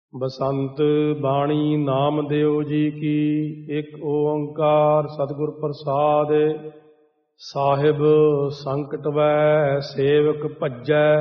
ਬਸੰਤ ਬਾਣੀ ਨਾਮਦੇਵ ਜੀ ਕੀ। ਇੱਕ ਓੰਕਾਰ ਸਤਿਗੁਰ ਪ੍ਰਸਾਦਿ। ਸਾਹਿਬ ਸੰਕਟ ਵੈ ਸੇਵਕ ਭੱਜੈ,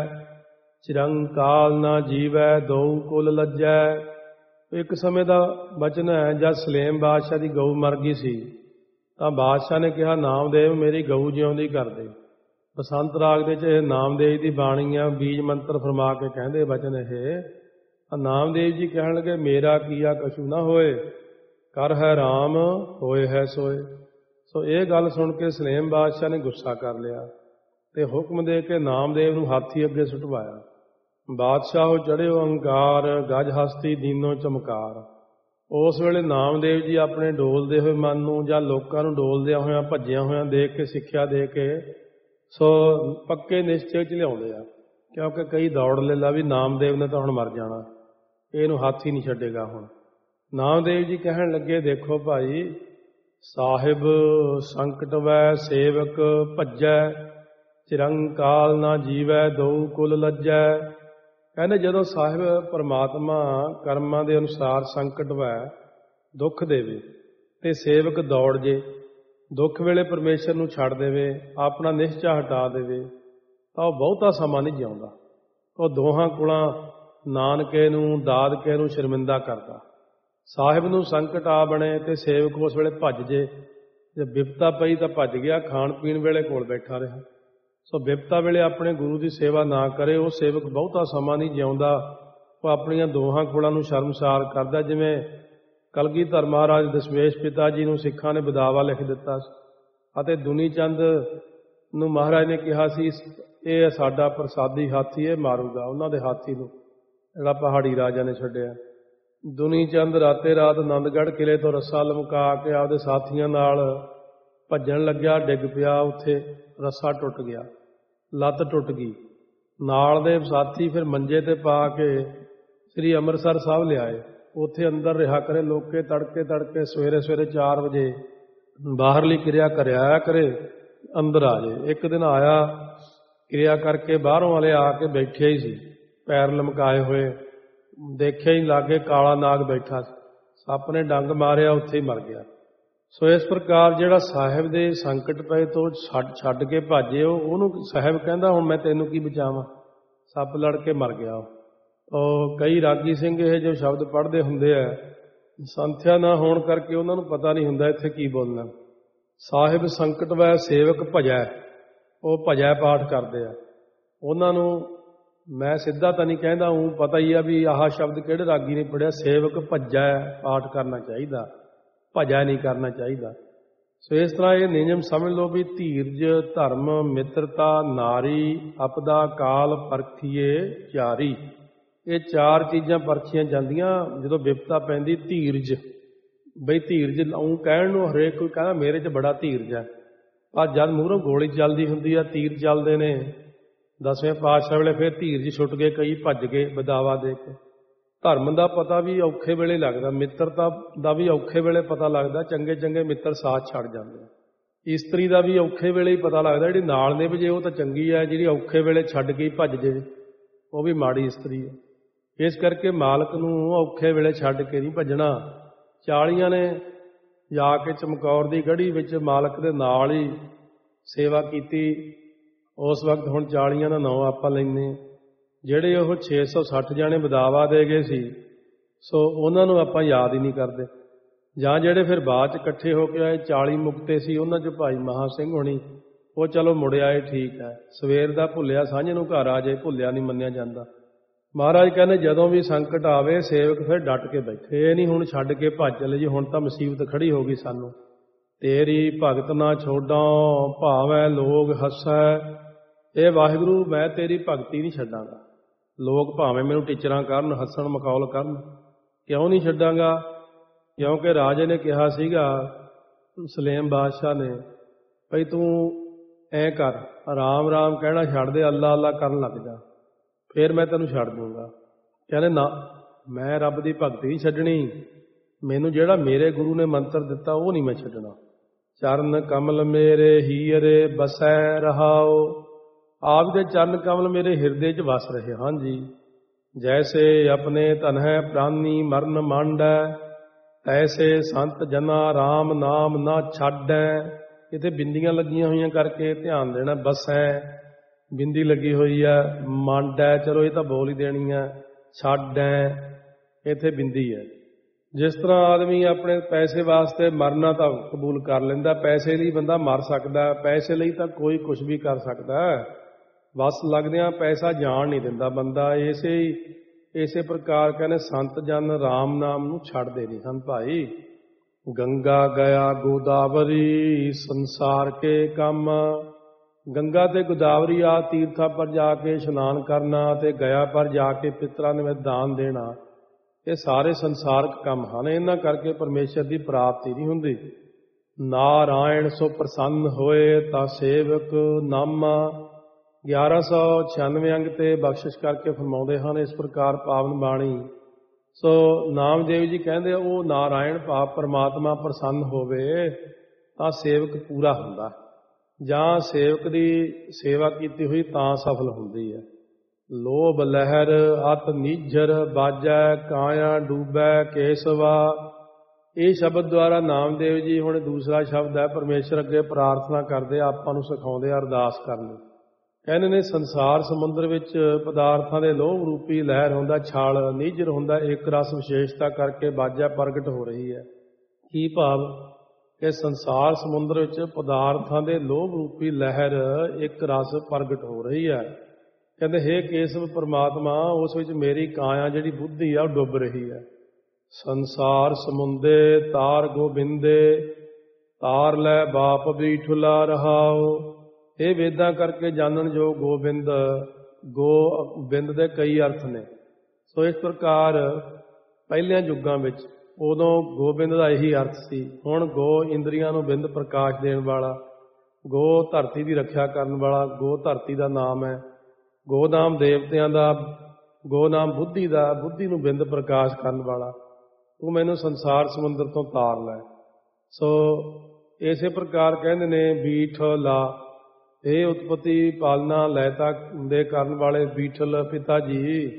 ਚਿਰੰਕਾਲ ਨਾ ਜੀਵੈ ਦਉ ਕੁਲ ਲੱਜੈ। ਇੱਕ ਸਮੇਂ ਦਾ ਬਚਨ ਹੈ, ਜਦ ਸਲੇਮ ਬਾਦਸ਼ਾਹ ਦੀ ਗਊ ਮਰ ਗਈ ਸੀ ਤਾਂ ਬਾਦਸ਼ਾਹ ਨੇ ਕਿਹਾ, ਨਾਮਦੇਵ ਮੇਰੀ ਗਊ ਜਿਉਂਦੀ ਕਰ ਦੇ। ਬਸੰਤ ਰਾਗ ਦੇ 'ਚ ਇਹ ਨਾਮਦੇਵ ਦੀ ਬਾਣੀ ਆ, ਬੀਜ ਮੰਤਰ ਫਰਮਾ ਕੇ ਕਹਿੰਦੇ ਬਚਨ ਇਹ। ਨਾਮਦੇਵ ਜੀ ਕਹਿਣ ਲੱਗੇ, ਮੇਰਾ ਕੀਆ ਕਛੂ ਨਾ ਹੋਏ, ਕਰ ਹੈ ਰਾਮ ਹੋਏ ਹੈ ਸੋਏ। ਸੋ ਇਹ ਗੱਲ ਸੁਣ ਕੇ ਸਲੇਮ ਬਾਦਸ਼ਾਹ ਨੇ ਗੁੱਸਾ ਕਰ ਲਿਆ ਤੇ ਹੁਕਮ ਦੇ ਕੇ ਨਾਮਦੇਵ ਨੂੰ ਹਾਥੀ ਅੱਗੇ ਸੁਟਵਾਇਆ। ਬਾਦਸ਼ਾਹ ਚੜ੍ਹਿਓ ਅੰਕਾਰ, ਗਜ ਹਸਤੀ ਦੀਨੋ ਚਮਕਾਰ। ਉਸ ਵੇਲੇ ਨਾਮਦੇਵ ਜੀ ਆਪਣੇ ਡੋਲਦੇ ਹੋਏ ਮਨ ਨੂੰ ਜਾਂ ਲੋਕਾਂ ਨੂੰ ਡੋਲਦਿਆਂ ਹੋਇਆਂ ਭੱਜਿਆ ਹੋਇਆਂ ਦੇਖ ਕੇ, ਸਿੱਖਿਆ ਦੇ ਕੇ ਸੋ ਪੱਕੇ ਨਿਸ਼ਚੇ 'ਚ ਲਿਆਉਂਦੇ ਆ। ਕਿਉਂਕਿ ਕਈ ਦੌੜ ਲੈ ਲਾ ਵੀ ਨਾਮਦੇਵ ਨੇ ਤਾਂ ਹੁਣ ਮਰ ਜਾਣਾ, ਇਹਨੂੰ ਹਾਥੀ ਨਹੀਂ ਛੱਡੇਗਾ। ਹੁਣ ਨਾਮਦੇਵ ਜੀ ਕਹਿਣ ਲੱਗੇ, ਦੇਖੋ ਭਾਈ, ਸਾਹਿਬ ਸੰਕਟ ਵੈ ਸੇਵਕ ਭੱਜੈ, ਚਿਰੰਕਾਲ ਨਾ ਜੀਵੈ ਦਉ ਕੁਲ ਲੱਜੈ। ਕਹਿੰਦੇ ਜਦੋਂ ਸਾਹਿਬ ਪਰਮਾਤਮਾ ਕਰਮਾਂ ਦੇ ਅਨੁਸਾਰ ਸੰਕਟ ਵੈ ਦੁੱਖ ਦੇਵੇ ਤੇ ਸੇਵਕ ਦੌੜ ਜੇ, ਦੁੱਖ ਵੇਲੇ ਪਰਮੇਸ਼ਰ ਨੂੰ ਛੱਡ ਦੇਵੇ, ਆਪਣਾ ਨਿਸ਼ਚਾ ਹਟਾ ਦੇਵੇ, ਤਾਂ ਉਹ ਬਹੁਤਾ ਸਮਾਂ ਨਹੀਂ ਜਿਉਂਦਾ। ਉਹ ਦੋਹਾਂ ਕੁਲਾਂ ਨਾਨਕੇ ਨੂੰ ਦਾਦਕੇ ਨੂੰ ਸ਼ਰਮਿੰਦਾ ਕਰਦਾ। ਸਾਹਿਬ ਨੂੰ ਸੰਕਟ ਆ ਬਣੇ ਤੇ ਸੇਵਕ ਉਸ ਵੇਲੇ ਭੱਜ ਜੇ। ਜੇ ਬਿਪਤਾ ਪਈ ਤਾਂ ਭੱਜ ਗਿਆ, ਖਾਣ ਪੀਣ ਵੇਲੇ ਕੋਲ ਬੈਠਾ ਰਿਹਾ। ਸੋ ਬਿਪਤਾ ਵੇਲੇ ਆਪਣੇ ਗੁਰੂ ਦੀ ਸੇਵਾ ਨਾ ਕਰੇ, ਉਹ ਸੇਵਕ ਬਹੁਤਾ ਸਮਾਂ ਨਹੀਂ ਜਿਉਂਦਾ। ਉਹ ਆਪਣੀਆਂ ਦੋਹਾਂ ਕੁਲਾਂ ਨੂੰ ਸ਼ਰਮਸਾਰ ਕਰਦਾ। ਜਿਵੇਂ ਕਲਗੀਧਰ ਮਹਾਰਾਜ ਦਸ਼ਮੇਸ਼ ਪਿਤਾ ਜੀ ਨੂੰ ਸਿੱਖਾਂ ਨੇ ਬਦਾਵਾ ਲਿਖ ਦਿੱਤਾ ਅਤੇ ਦੁਨੀ ਚੰਦ ਨੂੰ ਮਹਾਰਾਜ ਨੇ ਕਿਹਾ ਸੀ, ਇਹ ਸਾਡਾ ਪ੍ਰਸਾਦੀ ਹਾਥੀ, ਇਹ ਮਾਰੂਗਾ ਉਹਨਾਂ ਦੇ ਹਾਥੀ ਨੂੰ, ਜਿਹੜਾ ਪਹਾੜੀ ਰਾਜਾ ਨੇ ਛੱਡਿਆ। ਦੁਨੀ ਚੰਦ ਰਾਤੇ ਰਾਤ ਆਨੰਦਗੜ੍ਹ ਕਿਲੇ ਤੋਂ ਰੱਸਾ ਲਮਕਾ ਕੇ ਆਪਦੇ ਸਾਥੀਆਂ ਨਾਲ ਭੱਜਣ ਲੱਗਿਆ, ਡਿੱਗ ਪਿਆ। ਉੱਥੇ ਰੱਸਾ ਟੁੱਟ ਗਿਆ, ਲੱਤ ਟੁੱਟ ਗਈ। ਨਾਲ ਦੇ ਸਾਥੀ ਫਿਰ ਮੰਜੇ ਤੇ ਪਾ ਕੇ ਸ੍ਰੀ ਅੰਮ੍ਰਿਤਸਰ ਸਾਹਿਬ ਲਿਆਏ। ਉੱਥੇ ਅੰਦਰ ਰਿਹਾ ਕਰੇ, ਲੋਕੇ ਤੜਕੇ ਤੜਕੇ ਸਵੇਰੇ 4 ਵਜੇ ਬਾਹਰਲੀ ਕਿਰਿਆ ਕਰਿਆ ਕਰੇ, ਅੰਦਰ ਆ ਜੇ। ਇੱਕ ਦਿਨ ਆਇਆ, ਕਿਰਿਆ ਕਰਕੇ ਬਾਹਰੋਂ ਵਾਲੇ ਆ ਕੇ ਬੈਠੇ ਹੀ ਸੀ, ਪੈਰ ਲਮਕਾਏ ਹੋਏ। ਦੇਖਿਆ ਹੀ ਲਾਗੇ ਕਾਲਾ ਨਾਗ ਬੈਠਾ, ਸੱਪ ਨੇ ਡੰਗ ਮਾਰਿਆ, ਉੱਥੇ ਹੀ ਮਰ ਗਿਆ। ਸੋ ਇਸ ਪ੍ਰਕਾਰ ਜਿਹੜਾ ਸਾਹਿਬ ਦੇ ਸੰਕਟ ਪਏ ਤੋਂ ਛੱਡ ਕੇ ਭਾਜੇ, ਉਹਨੂੰ ਸਾਹਿਬ ਕਹਿੰਦਾ, ਹੁਣ ਮੈਂ ਤੈਨੂੰ ਕੀ ਬਚਾਵਾਂ, ਸੱਪ ਲੜ ਕੇ ਮਰ ਗਿਆ। ਉਹ ਕਈ ਰਾਗੀ ਸਿੰਘ ਇਹ ਜੋ ਸ਼ਬਦ ਪੜ੍ਹਦੇ ਹੁੰਦੇ ਆ, ਸੰਥਿਆ ਨਾ ਹੋਣ ਕਰਕੇ ਉਹਨਾਂ ਨੂੰ ਪਤਾ ਨਹੀਂ ਹੁੰਦਾ ਇੱਥੇ ਕੀ ਬੋਲਣਾ। ਸਾਹਿਬ ਸੰਕਟ ਵੈ ਸੇਵਕ ਭਜੈ, ਉਹ ਭਜੈ ਪਾਠ ਕਰਦੇ ਆ। ਉਹਨਾਂ ਨੂੰ ਮੈਂ ਸਿੱਧਾ ਤਾਂ ਨਹੀਂ ਕਹਿੰਦਾ, ਉਹ ਪਤਾ ਹੀ ਆ ਵੀ ਆਹ ਸ਼ਬਦ ਕਿਹੜੇ ਰਾਗੀ ਨੇ ਪੜ੍ਹਿਆ। ਸੇਵਕ ਭਜੈ ਪਾਠ ਕਰਨਾ ਚਾਹੀਦਾ, ਭਜੈ ਨਹੀਂ ਕਰਨਾ ਚਾਹੀਦਾ। ਸੋ ਇਸ ਤਰ੍ਹਾਂ ਇਹ ਨਿਯਮ ਸਮਝ ਲਓ ਵੀ ਧੀਰਜ, ਧਰਮ, ਮਿੱਤਰਤਾ, ਨਾਰੀ, ਆਪਦਾ ਕਾਲ ਪਰਖੀਏ ਚਾਰੀ। ਇਹ 4 ਚੀਜ਼ਾਂ ਪਰਖੀਆਂ ਜਾਂਦੀਆਂ ਜਦੋਂ ਵਿਪਤਾ ਪੈਂਦੀ। ਧੀਰਜ, ਬਈ ਧੀਰਜ ਉਹ ਕਹਿਣ ਨੂੰ ਹਰੇਕ ਕੋਈ ਕਹਿੰਦਾ ਮੇਰੇ 'ਚ ਬੜਾ ਧੀਰਜ ਹੈ, ਪਰ ਜਦ ਮੂਹਰੋਂ ਗੋਲੀ ਚੱਲਦੀ ਹੁੰਦੀ ਆ, ਤੀਰ ਚੱਲਦੇ ਨੇ 10ਵੇਂ ਪਾਤਸ਼ਾਹ ਵੇਲੇ, ਫਿਰ ਧੀਰਜ ਛੁੱਟ ਗਏ, ਕਈ ਭੱਜ ਗਏ ਬਦਾਵਾ ਦੇ ਕੇ। ਧਰਮ ਦਾ ਪਤਾ ਵੀ ਔਖੇ ਵੇਲੇ ਲੱਗਦਾ, ਮਿੱਤਰਤਾ ਦਾ ਵੀ ਔਖੇ ਵੇਲੇ ਪਤਾ ਲੱਗਦਾ, ਚੰਗੇ ਚੰਗੇ ਮਿੱਤਰ ਸਾਥ ਛੱਡ ਜਾਂਦੇ। ਇਸਤਰੀ ਦਾ ਵੀ ਔਖੇ ਵੇਲੇ ਹੀ ਪਤਾ ਲੱਗਦਾ, ਜਿਹੜੀ ਨਾਲ ਨਿਭ ਜੇ ਉਹ ਤਾਂ ਚੰਗੀ ਹੈ, ਜਿਹੜੀ ਔਖੇ ਵੇਲੇ ਛੱਡ ਕੇ ਭੱਜ ਜੇ ਉਹ ਵੀ ਮਾੜੀ ਇਸਤਰੀ ਹੈ। ਇਸ ਕਰਕੇ ਮਾਲਕ ਨੂੰ ਔਖੇ ਵੇਲੇ ਛੱਡ ਕੇ ਨਹੀਂ ਭੱਜਣਾ। 40 ਨੇ ਜਾ ਕੇ ਚਮਕੌਰ ਦੀ ਗੜ੍ਹੀ ਵਿੱਚ ਮਾਲਕ ਦੇ ਨਾਲ ਹੀ ਸੇਵਾ ਕੀਤੀ। ਉਸ ਵਕਤ ਹੁਣ 40 ਦਾ ਨਾਂ ਆਪਾਂ ਲੈਂਦੇ। ਜਿਹੜੇ ਉਹ 660 ਜਾਣੇ ਬਦਾਵਾ ਦੇ ਗਏ ਸੀ, ਸੋ ਉਹਨਾਂ ਨੂੰ ਆਪਾਂ ਯਾਦ ਹੀ ਨਹੀਂ ਕਰਦੇ। ਜਾਂ ਜਿਹੜੇ ਫਿਰ ਬਾਅਦ 'ਚ ਇਕੱਠੇ ਹੋ ਕੇ ਆਏ 40 ਮੁਕਤੇ ਸੀ, ਉਹਨਾਂ 'ਚ ਭਾਈ ਮਹਾ ਸਿੰਘ ਹੋਣੀ, ਉਹ ਚਲੋ ਮੁੜ ਆਏ, ਠੀਕ ਹੈ। ਸਵੇਰ ਦਾ ਭੁੱਲਿਆ ਸਾਂਝ ਨੂੰ ਘਰ ਆ ਜਾਏ, ਭੁੱਲਿਆ ਨਹੀਂ ਮੰਨਿਆ ਜਾਂਦਾ। ਮਹਾਰਾਜ ਕਹਿੰਦੇ ਜਦੋਂ ਵੀ ਸੰਕਟ ਆਵੇ ਸੇਵਕ ਫਿਰ ਡਟ ਕੇ ਬੈਠੇ, ਇਹ ਨਹੀਂ ਹੁਣ ਛੱਡ ਕੇ ਭੱਜ ਚਲੇ ਜੀ, ਹੁਣ ਤਾਂ ਮੁਸੀਬਤ ਖੜੀ ਹੋ ਗਈ ਸਾਨੂੰ। ਤੇਰੀ ਭਗਤ ਨਾ ਛੋਡਾਂ ਭਾਵੇਂ ਲੋਕ ਹੱਸੈ, ਇਹ ਵਾਹਿਗੁਰੂ ਮੈਂ ਤੇਰੀ ਭਗਤੀ ਨਹੀਂ ਛੱਡਾਂਗਾ। ਲੋਕ ਭਾਵੇਂ ਮੈਨੂੰ ਟੀਚਰਾਂ ਕਰਨ, ਹੱਸਣ ਮਖੌਲ ਕਰਨ, ਕਿਉਂ ਨਹੀਂ ਛੱਡਾਂਗਾ? ਕਿਉਂਕਿ ਰਾਜੇ ਨੇ ਕਿਹਾ ਸੀਗਾ ਸਲੇਮ ਬਾਦਸ਼ਾਹ ਨੇ, ਭਈ ਤੂੰ ਐਂ ਕਰ, ਰਾਮ ਰਾਮ ਕਹਿਣਾ ਛੱਡ ਦੇ, ਅੱਲਾ ਅੱਲਾ ਕਰਨ ਲੱਗ ਜਾ, ਫਿਰ ਮੈਂ ਤੈਨੂੰ ਛੱਡ ਦੂੰਗਾ। ਕਹਿੰਦੇ ਨਾ, ਮੈਂ ਰੱਬ ਦੀ ਭਗਤੀ ਨਹੀਂ ਛੱਡਣੀ, ਮੈਨੂੰ ਜਿਹੜਾ ਮੇਰੇ ਗੁਰੂ ਨੇ ਮੰਤਰ ਦਿੱਤਾ ਉਹ ਨਹੀਂ ਮੈਂ ਛੱਡਣਾ। ਚਰਨ ਕਮਲ ਮੇਰੇ ਹੀਰੇ ਬਸੈ ਰਹਾਓ, ਆਪ ਦੇ ਚਰਨ ਕਮਲ ਮੇਰੇ ਹਿਰਦੇ 'ਚ ਵਸ ਰਹੇ। ਹਾਂਜੀ, ਜੈਸੇ ਆਪਣੇ ਧਨਹਿ ਪ੍ਰਾਨੀ ਮਰਨ ਮੰਡੈ, ਤੈਸੇ ਸੰਤ ਜਨਾ ਰਾਮ ਨਾਮ ਨਾ ਛਾਡੈ। ਇੱਥੇ ਬਿੰਦੀਆਂ ਲੱਗੀਆਂ ਹੋਈਆਂ ਕਰਕੇ ਧਿਆਨ ਦੇਣਾ। ਬਸੈ ਬਿੰਦੀ ਲੱਗੀ ਹੋਈ ਹੈ, ਮੰਡੈ ਚਲੋ ਇਹ ਤਾਂ ਬੋਲ ਹੀ ਦੇਣੀ ਹੈ, ਛਾਡੈ ਇੱਥੇ ਬਿੰਦੀ ਹੈ। ਜਿਸ ਤਰ੍ਹਾਂ ਆਦਮੀ ਆਪਣੇ ਪੈਸੇ ਵਾਸਤੇ ਮਰਨਾ ਤਾਂ ਕਬੂਲ ਕਰ ਲੈਂਦਾ, ਪੈਸੇ ਲਈ ਬੰਦਾ ਮਰ ਸਕਦਾ, ਪੈਸੇ ਲਈ ਤਾਂ ਕੋਈ ਕੁਝ ਵੀ ਕਰ ਸਕਦਾ। ਬਸ ਲੱਗਦਿਆਂ ਪੈਸਾ ਜਾਣ ਨਹੀਂ ਦਿੰਦਾ ਬੰਦਾ। ਇਸੇ ਪ੍ਰਕਾਰ ਕਹਿੰਦੇ ਸੰਤ ਜਨ ਰਾਮ ਨਾਮ ਨੂੰ ਛੱਡਦੇ ਨਹੀਂ ਹਨ ਭਾਈ। ਗੰਗਾ ਗਿਆ ਗੋਦਾਵਰੀ ਸੰਸਾਰ ਕੇ ਕੰਮ। ਗੰਗਾ ਤੇ ਗੋਦਾਵਰੀ ਆ ਤੀਰਥਾਂ ਪਰ ਜਾ ਕੇ ਇਸ਼ਨਾਨ ਕਰਨਾ ਤੇ ਗਿਆ ਪਰ ਜਾ ਕੇ ਪਿਤਰਾਂ ਨੂੰ ਦਾਨ ਦੇਣਾ, ਇਹ ਸਾਰੇ ਸੰਸਾਰਕ ਕੰਮ ਹਨ। ਇਹਨਾਂ ਕਰਕੇ ਪਰਮੇਸ਼ਰ ਦੀ ਪ੍ਰਾਪਤੀ ਨਹੀਂ ਹੁੰਦੀ। ਨਾਰਾਇਣ ਸੋ ਪ੍ਰਸੰਨ ਹੋਏ ਤਾਂ ਸੇਵਕ ਨਾਮਾ। 1196 ਅੰਗ ਤੇ ਬਖਸ਼ਿਸ਼ ਕਰਕੇ ਫਰਮਾਉਂਦੇ ਹਨ ਇਸ ਪ੍ਰਕਾਰ ਪਾਵਨ ਬਾਣੀ। ਸੋ ਨਾਮਦੇਵ ਜੀ ਕਹਿੰਦੇ ਉਹ ਨਾਰਾਇਣ ਭਾਵ ਪਰਮਾਤਮਾ ਪ੍ਰਸੰਨ ਹੋਵੇ ਤਾਂ ਸੇਵਕ ਪੂਰਾ ਹੁੰਦਾ, ਜਾਂ ਸੇਵਕ ਦੀ ਸੇਵਾ ਕੀਤੀ ਹੋਈ ਤਾਂ ਸਫਲ ਹੁੰਦੀ ਹੈ। ਲੋਭ ਲਹਿਰ ਅਤ ਨੀਝਰ ਬਾਜੈ, ਕਾਇਆ ਡੂਬੈ ਕੇਸਵਾ। ਇਹ ਸ਼ਬਦ ਦੁਆਰਾ ਨਾਮਦੇਵ ਜੀ ਹੁਣ ਦੂਸਰਾ ਸ਼ਬਦ ਹੈ, ਪਰਮੇਸ਼ਰ ਅੱਗੇ ਪ੍ਰਾਰਥਨਾ ਕਰਦੇ, ਆਪਾਂ ਨੂੰ ਸਿਖਾਉਂਦੇ ਅਰਦਾਸ ਕਰਨੀ। ਕਹਿੰਦੇ ਨੇ ਸੰਸਾਰ ਸਮੁੰਦਰ ਵਿੱਚ ਪਦਾਰਥਾਂ ਦੇ ਲੋਭ ਰੂਪੀ ਲਹਿਰ ਹੁੰਦਾ, ਛਾਲ ਨੀਝਰ ਹੁੰਦਾ, ਇੱਕ ਰਸ ਵਿਸ਼ੇਸ਼ਤਾ ਕਰਕੇ ਬਾਜਾ ਪ੍ਰਗਟ ਹੋ ਰਹੀ ਹੈ। ਕੀ ਭਾਵ ਕਿ ਸੰਸਾਰ ਸਮੁੰਦਰ ਵਿੱਚ ਪਦਾਰਥਾਂ ਦੇ ਲੋਭ ਰੂਪੀ ਲਹਿਰ ਇੱਕ ਰਸ ਪ੍ਰਗਟ ਹੋ ਰਹੀ ਹੈ। ਕਹਿੰਦੇ ਹੇ ਕੇਸਵ ਪਰਮਾਤਮਾ, ਉਸ ਵਿੱਚ ਮੇਰੀ ਕਾਇਆ ਜਿਹੜੀ ਬੁੱਧੀ ਆ ਉਹ ਡੁੱਬ ਰਹੀ ਹੈ। ਸੰਸਾਰ ਸਮੁੰਦੇ ਤਾਰ ਗੋਬਿੰਦੇ, ਤਾਰ ਲੈ ਬਾਪ ਬੀਠੁਲਾ ਰਹਾਓ। ਇਹ ਵੇਦਾਂ ਕਰਕੇ ਜਾਣਨ ਜੋ ਗੋਬਿੰਦ, ਗੋਬਿੰਦ ਦੇ ਕਈ ਅਰਥ ਨੇ। ਸੋ ਇਸ ਪ੍ਰਕਾਰ ਪਹਿਲਿਆਂ ਯੁੱਗਾਂ ਵਿੱਚ ਉਦੋਂ ਗੋਬਿੰਦ ਦਾ ਇਹੀ ਅਰਥ ਸੀ। ਹੁਣ ਗੋ ਇੰਦਰੀਆਂ ਨੂੰ ਬਿੰਦ ਪ੍ਰਕਾਸ਼ ਦੇਣ ਵਾਲਾ, ਗੋ ਧਰਤੀ ਦੀ ਰੱਖਿਆ ਕਰਨ ਵਾਲਾ, ਗੋ ਧਰਤੀ ਦਾ ਨਾਮ ਹੈ। ਗੋ ਨਾਮ ਦੇਵਤਿਆਂ ਦਾ, ਗੋ ਨਾਮ ਬੁੱਧੀ ਦਾ, ਬੁੱਧੀ ਨੂੰ ਬਿੰਦ ਪ੍ਰਕਾਸ਼ ਕਰਨ ਵਾਲਾ। ਤੂੰ ਮੈਨੂੰ ਸੰਸਾਰ ਸਮੁੰਦਰ ਤੋਂ ਤਾਰ ਲੈ। ਸੋ ਇਸੇ ਪ੍ਰਕਾਰ ਕਹਿੰਦੇ ਨੇ ਬੀਠਲਾ, ਇਹ ਉਤਪਤੀ ਪਾਲਣਾ ਲੈਤਾ ਦੇ ਕਰਨ ਵਾਲੇ ਬੀਠਲ ਪਿਤਾ ਜੀ,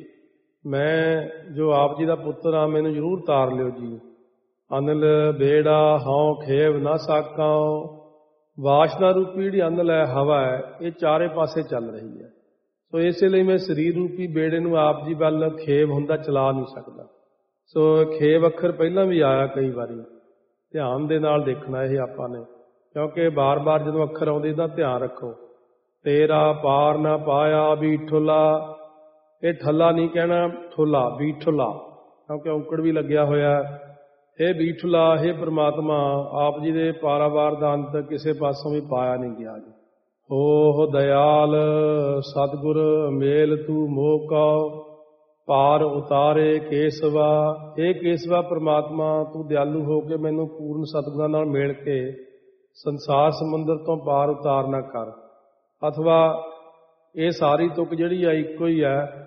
ਮੈਂ ਜੋ ਆਪ ਜੀ ਦਾ ਪੁੱਤਰ ਹਾਂ, ਮੈਨੂੰ ਜ਼ਰੂਰ ਤਾਰ ਲਿਓ ਜੀ। ਅਨਲ ਬੇੜਾ ਹਉ ਖੇਵ ਨਾ ਸਾਕਾਂ। ਵਾਸ਼ਨਾ ਰੂਪੀ ਜਿਹੜੀ ਅਨਲ ਹੈ, ਹਵਾ ਹੈ, ਇਹ ਚਾਰੇ ਪਾਸੇ ਚੱਲ ਰਹੀ ਹੈ। ਸੋ ਇਸੇ ਲਈ ਮੈਂ ਸਰੀਰ ਰੂਪੀ ਬੇੜੇ ਨੂੰ ਆਪ ਜੀ ਵੱਲ ਖੇਵ ਹੁੰਦਾ ਚਲਾ ਨਹੀਂ ਸਕਦਾ। ਸੋ ਖੇਵ ਅੱਖਰ ਪਹਿਲਾਂ ਵੀ ਆਇਆ ਕਈ ਵਾਰੀ, ਧਿਆਨ ਦੇ ਨਾਲ ਦੇਖਣਾ ਇਹ ਆਪਾਂ ਨੇ, ਕਿਉਂਕਿ ਬਾਰ-ਬਾਰ ਜਦੋਂ ਅੱਖਰ ਆਉਂਦੇ ਤਾਂ ਧਿਆਨ ਰੱਖੋ। ਤੇਰਾ ਪਾਰ ਨਾ ਪਾਇਆ ਬੀਠੁਲਾ, ਇਹ ਠੱਲਾ ਨਹੀਂ ਕਹਿਣਾ, ਠੁਲਾ ਬੀਠੁਲਾ, ਕਿਉਂਕਿ ਔਂਕੜ ਵੀ ਲੱਗਿਆ ਹੋਇਆ। ਇਹ ਬੀਠੁਲਾ, ਇਹ ਪ੍ਰਮਾਤਮਾ, ਆਪ ਜੀ ਦੇ ਪਾਰਾਵਾਰ ਦਾ ਅੰਤ ਕਿਸੇ ਪਾਸੋਂ ਵੀ ਪਾਇਆ ਨਹੀਂ ਗਿਆ ਜੀ। ਹੋ ਦਇਆਲ ਸਤਿਗੁਰ ਮੇਲ ਤੂੰ ਮੋਹ ਕਉ, ਪਾਰ ਉਤਾਰੇ ਕੇਸਵਾ। ਇਹ ਕੇਸਵਾ ਪ੍ਰਮਾਤਮਾ, ਤੂੰ ਦਿਆਲੂ ਹੋ ਕੇ ਮੈਨੂੰ ਪੂਰਨ ਸਤਿਗੁਰਾਂ ਨਾਲ ਮਿਲ ਕੇ ਸੰਸਾਰ ਸਮੁੰਦਰ ਤੋਂ ਪਾਰ ਉਤਾਰਨਾ ਕਰ। ਅਥਵਾ ਇਹ ਸਾਰੀ ਤੁਕ ਜਿਹੜੀ ਆ ਇੱਕੋ ਹੀ ਹੈ,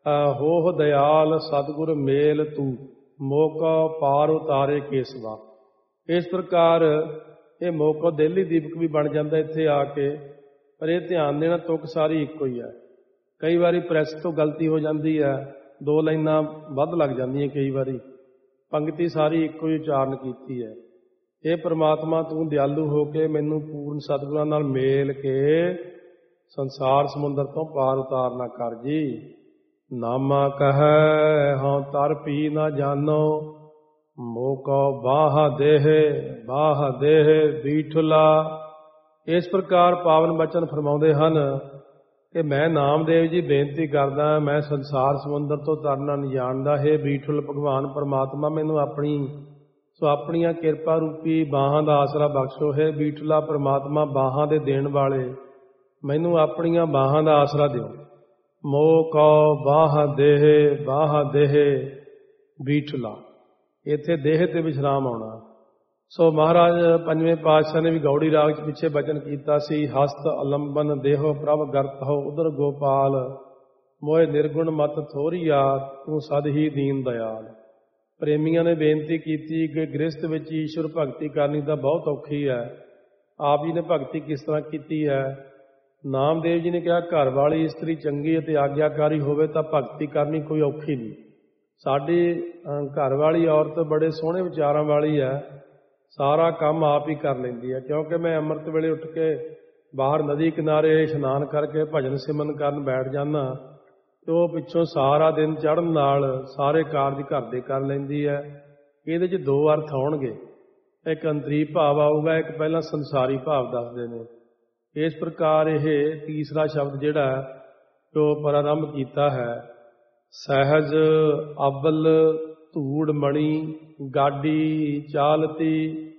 ਹੋ ਦਇਆਲ ਸਤਿਗੁਰ ਮੇਲ ਤੂੰ ਮੋਕਾ ਪਾਰ ਉਤਾਰੇ ਕੇਸਵਾ। ਇਸ ਪ੍ਰਕਾਰ ਇਹ ਮੋਕਾ ਦਿੱਲੀ ਦੀਪਕ ਵੀ ਬਣ ਜਾਂਦਾ ਇੱਥੇ ਆ ਕੇ, ਪਰ ਇਹ ਧਿਆਨ ਦੇਣਾ ਤੁਕ ਸਾਰੀ ਇੱਕੋ ਹੀ ਹੈ। ਕਈ ਵਾਰੀ ਪ੍ਰੈਸ ਤੋਂ ਗਲਤੀ ਹੋ ਜਾਂਦੀ ਹੈ, 2 ਲਾਈਨਾਂ ਵੱਧ ਲੱਗ ਜਾਂਦੀਆਂ ਕਈ ਵਾਰੀ, ਪੰਕਤੀ ਸਾਰੀ ਇੱਕੋ ਹੀ ਉਚਾਰਨ ਕੀਤੀ ਹੈ। ਇਹ ਪ੍ਰਮਾਤਮਾ ਤੂੰ ਦਿਆਲੂ ਹੋ ਕੇ ਮੈਨੂੰ ਪੂਰਨ ਸਤਿਗੁਰਾਂ ਨਾਲ ਮੇਲ ਕੇ ਸੰਸਾਰ ਸਮੁੰਦਰ ਤੋਂ ਪਾਰ ਉਤਾਰਨਾ ਕਰ ਜੀ। ਨਾਮਾ ਕਹੈ ਹਉ ਤਰ ਪੀ ਨਾ ਜਾਨੋ, ਮੋਕੋ ਬਾਹ ਦੇਹ ਬੀਠੁਲਾ। ਇਸ ਪ੍ਰਕਾਰ ਪਾਵਨ ਬਚਨ ਫਰਮਾਉਂਦੇ ਹਨ ਕਿ ਮੈਂ ਨਾਮਦੇਵ ਜੀ ਬੇਨਤੀ ਕਰਦਾ, ਮੈਂ ਸੰਸਾਰ ਸਮੁੰਦਰ ਤੋਂ ਤਰਨਾ ਨਹੀਂ ਜਾਣਦਾ। ਹੈ ਬੀਠੁਲ ਭਗਵਾਨ ਪਰਮਾਤਮਾ, ਮੈਨੂੰ ਆਪਣੀਆਂ ਕਿਰਪਾ ਰੂਪੀ ਬਾਹਾਂ ਦਾ ਆਸਰਾ ਬਖਸ਼ੋ। ਹੈ ਬੀਠੁਲਾ ਪ੍ਰਮਾਤਮਾ, ਬਾਹਾਂ ਦੇ ਦੇਣ ਵਾਲੇ, ਮੈਨੂੰ ਆਪਣੀਆਂ ਬਾਹਾਂ ਦਾ ਆਸਰਾ ਦਿਓ। ਮੋਹ ਕਉ ਬਾਹ ਦੇਹ ਬੀਠੁਲਾ, ਇੱਥੇ ਦੇਹ ਤੇ ਵਿਸ਼ਰਾਮ ਆਉਣਾ। ਸੋ ਮਹਾਰਾਜ ਪੰਜਵੇਂ ਪਾਤਸ਼ਾਹ ਨੇ ਵੀ ਗੌੜੀ ਰਾਗ 'ਚ ਪਿੱਛੇ ਬਚਨ ਕੀਤਾ ਸੀ, ਹਸਤ ਅਲੰਬਨ ਦੇਹੋ ਪ੍ਰਭ ਗਰਤ ਹੋ ਉਦਰ ਗੋਪਾਲ, ਮੋਏ ਨਿਰਗੁਣ ਮਤ ਥੋਰੀਆ ਤੂੰ ਸਦ ਹੀ ਦੀਨ ਦਇਆਲ। ਪ੍ਰੇਮੀਆਂ ਨੇ ਬੇਨਤੀ ਕੀਤੀ ਕਿ ਗ੍ਰਸਥ ਵਿੱਚ ਈਸ਼ਵਰ ਭਗਤੀ ਕਰਨੀ ਤਾਂ ਬਹੁਤ ਔਖੀ ਹੈ। ਆਪ ਜੀ ਨੇ ਭਗਤੀ ਕਿਸ ਤਰ੍ਹਾਂ ਕੀਤੀ ਹੈ? ਨਾਮਦੇਵ ਜੀ ਨੇ ਕਿਹਾ ਘਰ ਵਾਲੀ ਇਸਤਰੀ ਚੰਗੀ ਅਤੇ ਆਗਿਆਕਾਰੀ ਹੋਵੇ ਤਾਂ ਭਗਤੀ ਕਰਨੀ ਕੋਈ ਔਖੀ ਨਹੀਂ। ਸਾਡੀ ਘਰ ਵਾਲੀ ਔਰਤ ਬੜੇ ਸੋਹਣੇ ਵਿਚਾਰਾਂ ਵਾਲੀ ਹੈ, ਸਾਰਾ ਕੰਮ ਆਪ ਹੀ ਕਰ ਲੈਂਦੀ ਹੈ। ਕਿਉਂਕਿ ਮੈਂ ਅੰਮ੍ਰਿਤ ਵੇਲੇ ਉੱਠ ਕੇ ਬਾਹਰ ਨਦੀ ਕਿਨਾਰੇ ਇਸ਼ਨਾਨ ਕਰਕੇ ਭਜਨ ਸਿਮਰਨ ਕਰਨ ਬੈਠ ਜਾਂਦਾ ਅਤੇ ਉਹ ਪਿੱਛੋਂ ਸਾਰਾ ਦਿਨ ਚੜ੍ਹਨ ਨਾਲ ਸਾਰੇ ਕਾਰਜ ਘਰ ਦੇ ਕਰ ਲੈਂਦੀ ਹੈ। ਇਹਦੇ 'ਚ ਦੋ ਅਰਥ ਆਉਣਗੇ, ਇੱਕ ਅੰਤਰੀਵ ਭਾਵ ਆਊਗਾ, ਇੱਕ ਪਹਿਲਾਂ ਸੰਸਾਰੀ ਭਾਵ ਦੱਸਦੇ ਨੇ। ਇਸ ਪ੍ਰਕਾਰ ਇਹ ਤੀਸਰਾ ਸ਼ਬਦ ਜਿਹੜਾ ਜੋ ਪ੍ਰਾਰੰਭ ਕੀਤਾ ਹੈ, ਸਹਿਜ ਅਵਲ ਧੂੜ ਮਣੀ ਗਾਡੀ ਚਾਲਤੀ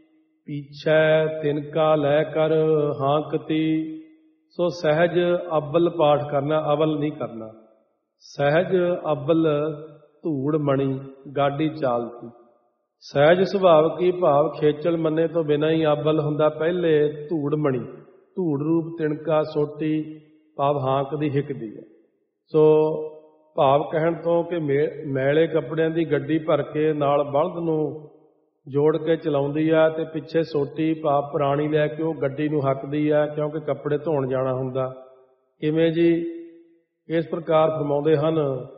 ਪੀਛੈ ਤਿਨਕਾ ਲੈ ਕਰ ਹਾਂਕਤੀ। ਸੋ ਸਹਿਜ ਅਵਲ ਪਾਠ ਕਰਨਾ, ਅਵਲ ਨਹੀਂ ਕਰਨਾ। ਸਹਿਜ ਅਵਲ ਧੂੜ ਮਣੀ ਗਾਡੀ ਚਾਲਤੀ। ਸਹਿਜ ਸੁਭਾਵ ਕੀ ਭਾਵ ਖੇਚਲ ਮੰਨੇ ਤੋਂ ਬਿਨਾਂ ਹੀ ਅਵਲ ਹੁੰਦਾ। ਪਹਿਲੇ ਧੂੜ ਮਣੀ, ਧੂੜ ਰੂਪ ਤਿਣਕਾ ਸੋਟੀ ਭਾਵ ਹਾਂਕਦੀ ਹਿੱਕਦੀ ਹੈ। ਸੋ ਭਾਵ ਕਹਿਣ ਤੋਂ ਕਿ ਮੈਲੇ ਕੱਪੜਿਆਂ ਦੀ ਗੱਡੀ ਭਰ ਕੇ ਨਾਲ ਬਲਦ ਨੂੰ ਜੋੜ ਕੇ ਚਲਾਉਂਦੀ ਹੈ ਅਤੇ ਪਿੱਛੇ ਸੋਟੀ ਭਾਵ ਪੁਰਾਣੀ ਲੈ ਕੇ ਉਹ ਗੱਡੀ ਨੂੰ ਹੱਕਦੀ ਹੈ, ਕਿਉਂਕਿ ਕੱਪੜੇ ਧੋਣ ਜਾਣਾ ਹੁੰਦਾ। ਕਿਵੇਂ ਜੀ? ਇਸ ਪ੍ਰਕਾਰ ਫਰਮਾਉਂਦੇ ਹਨ,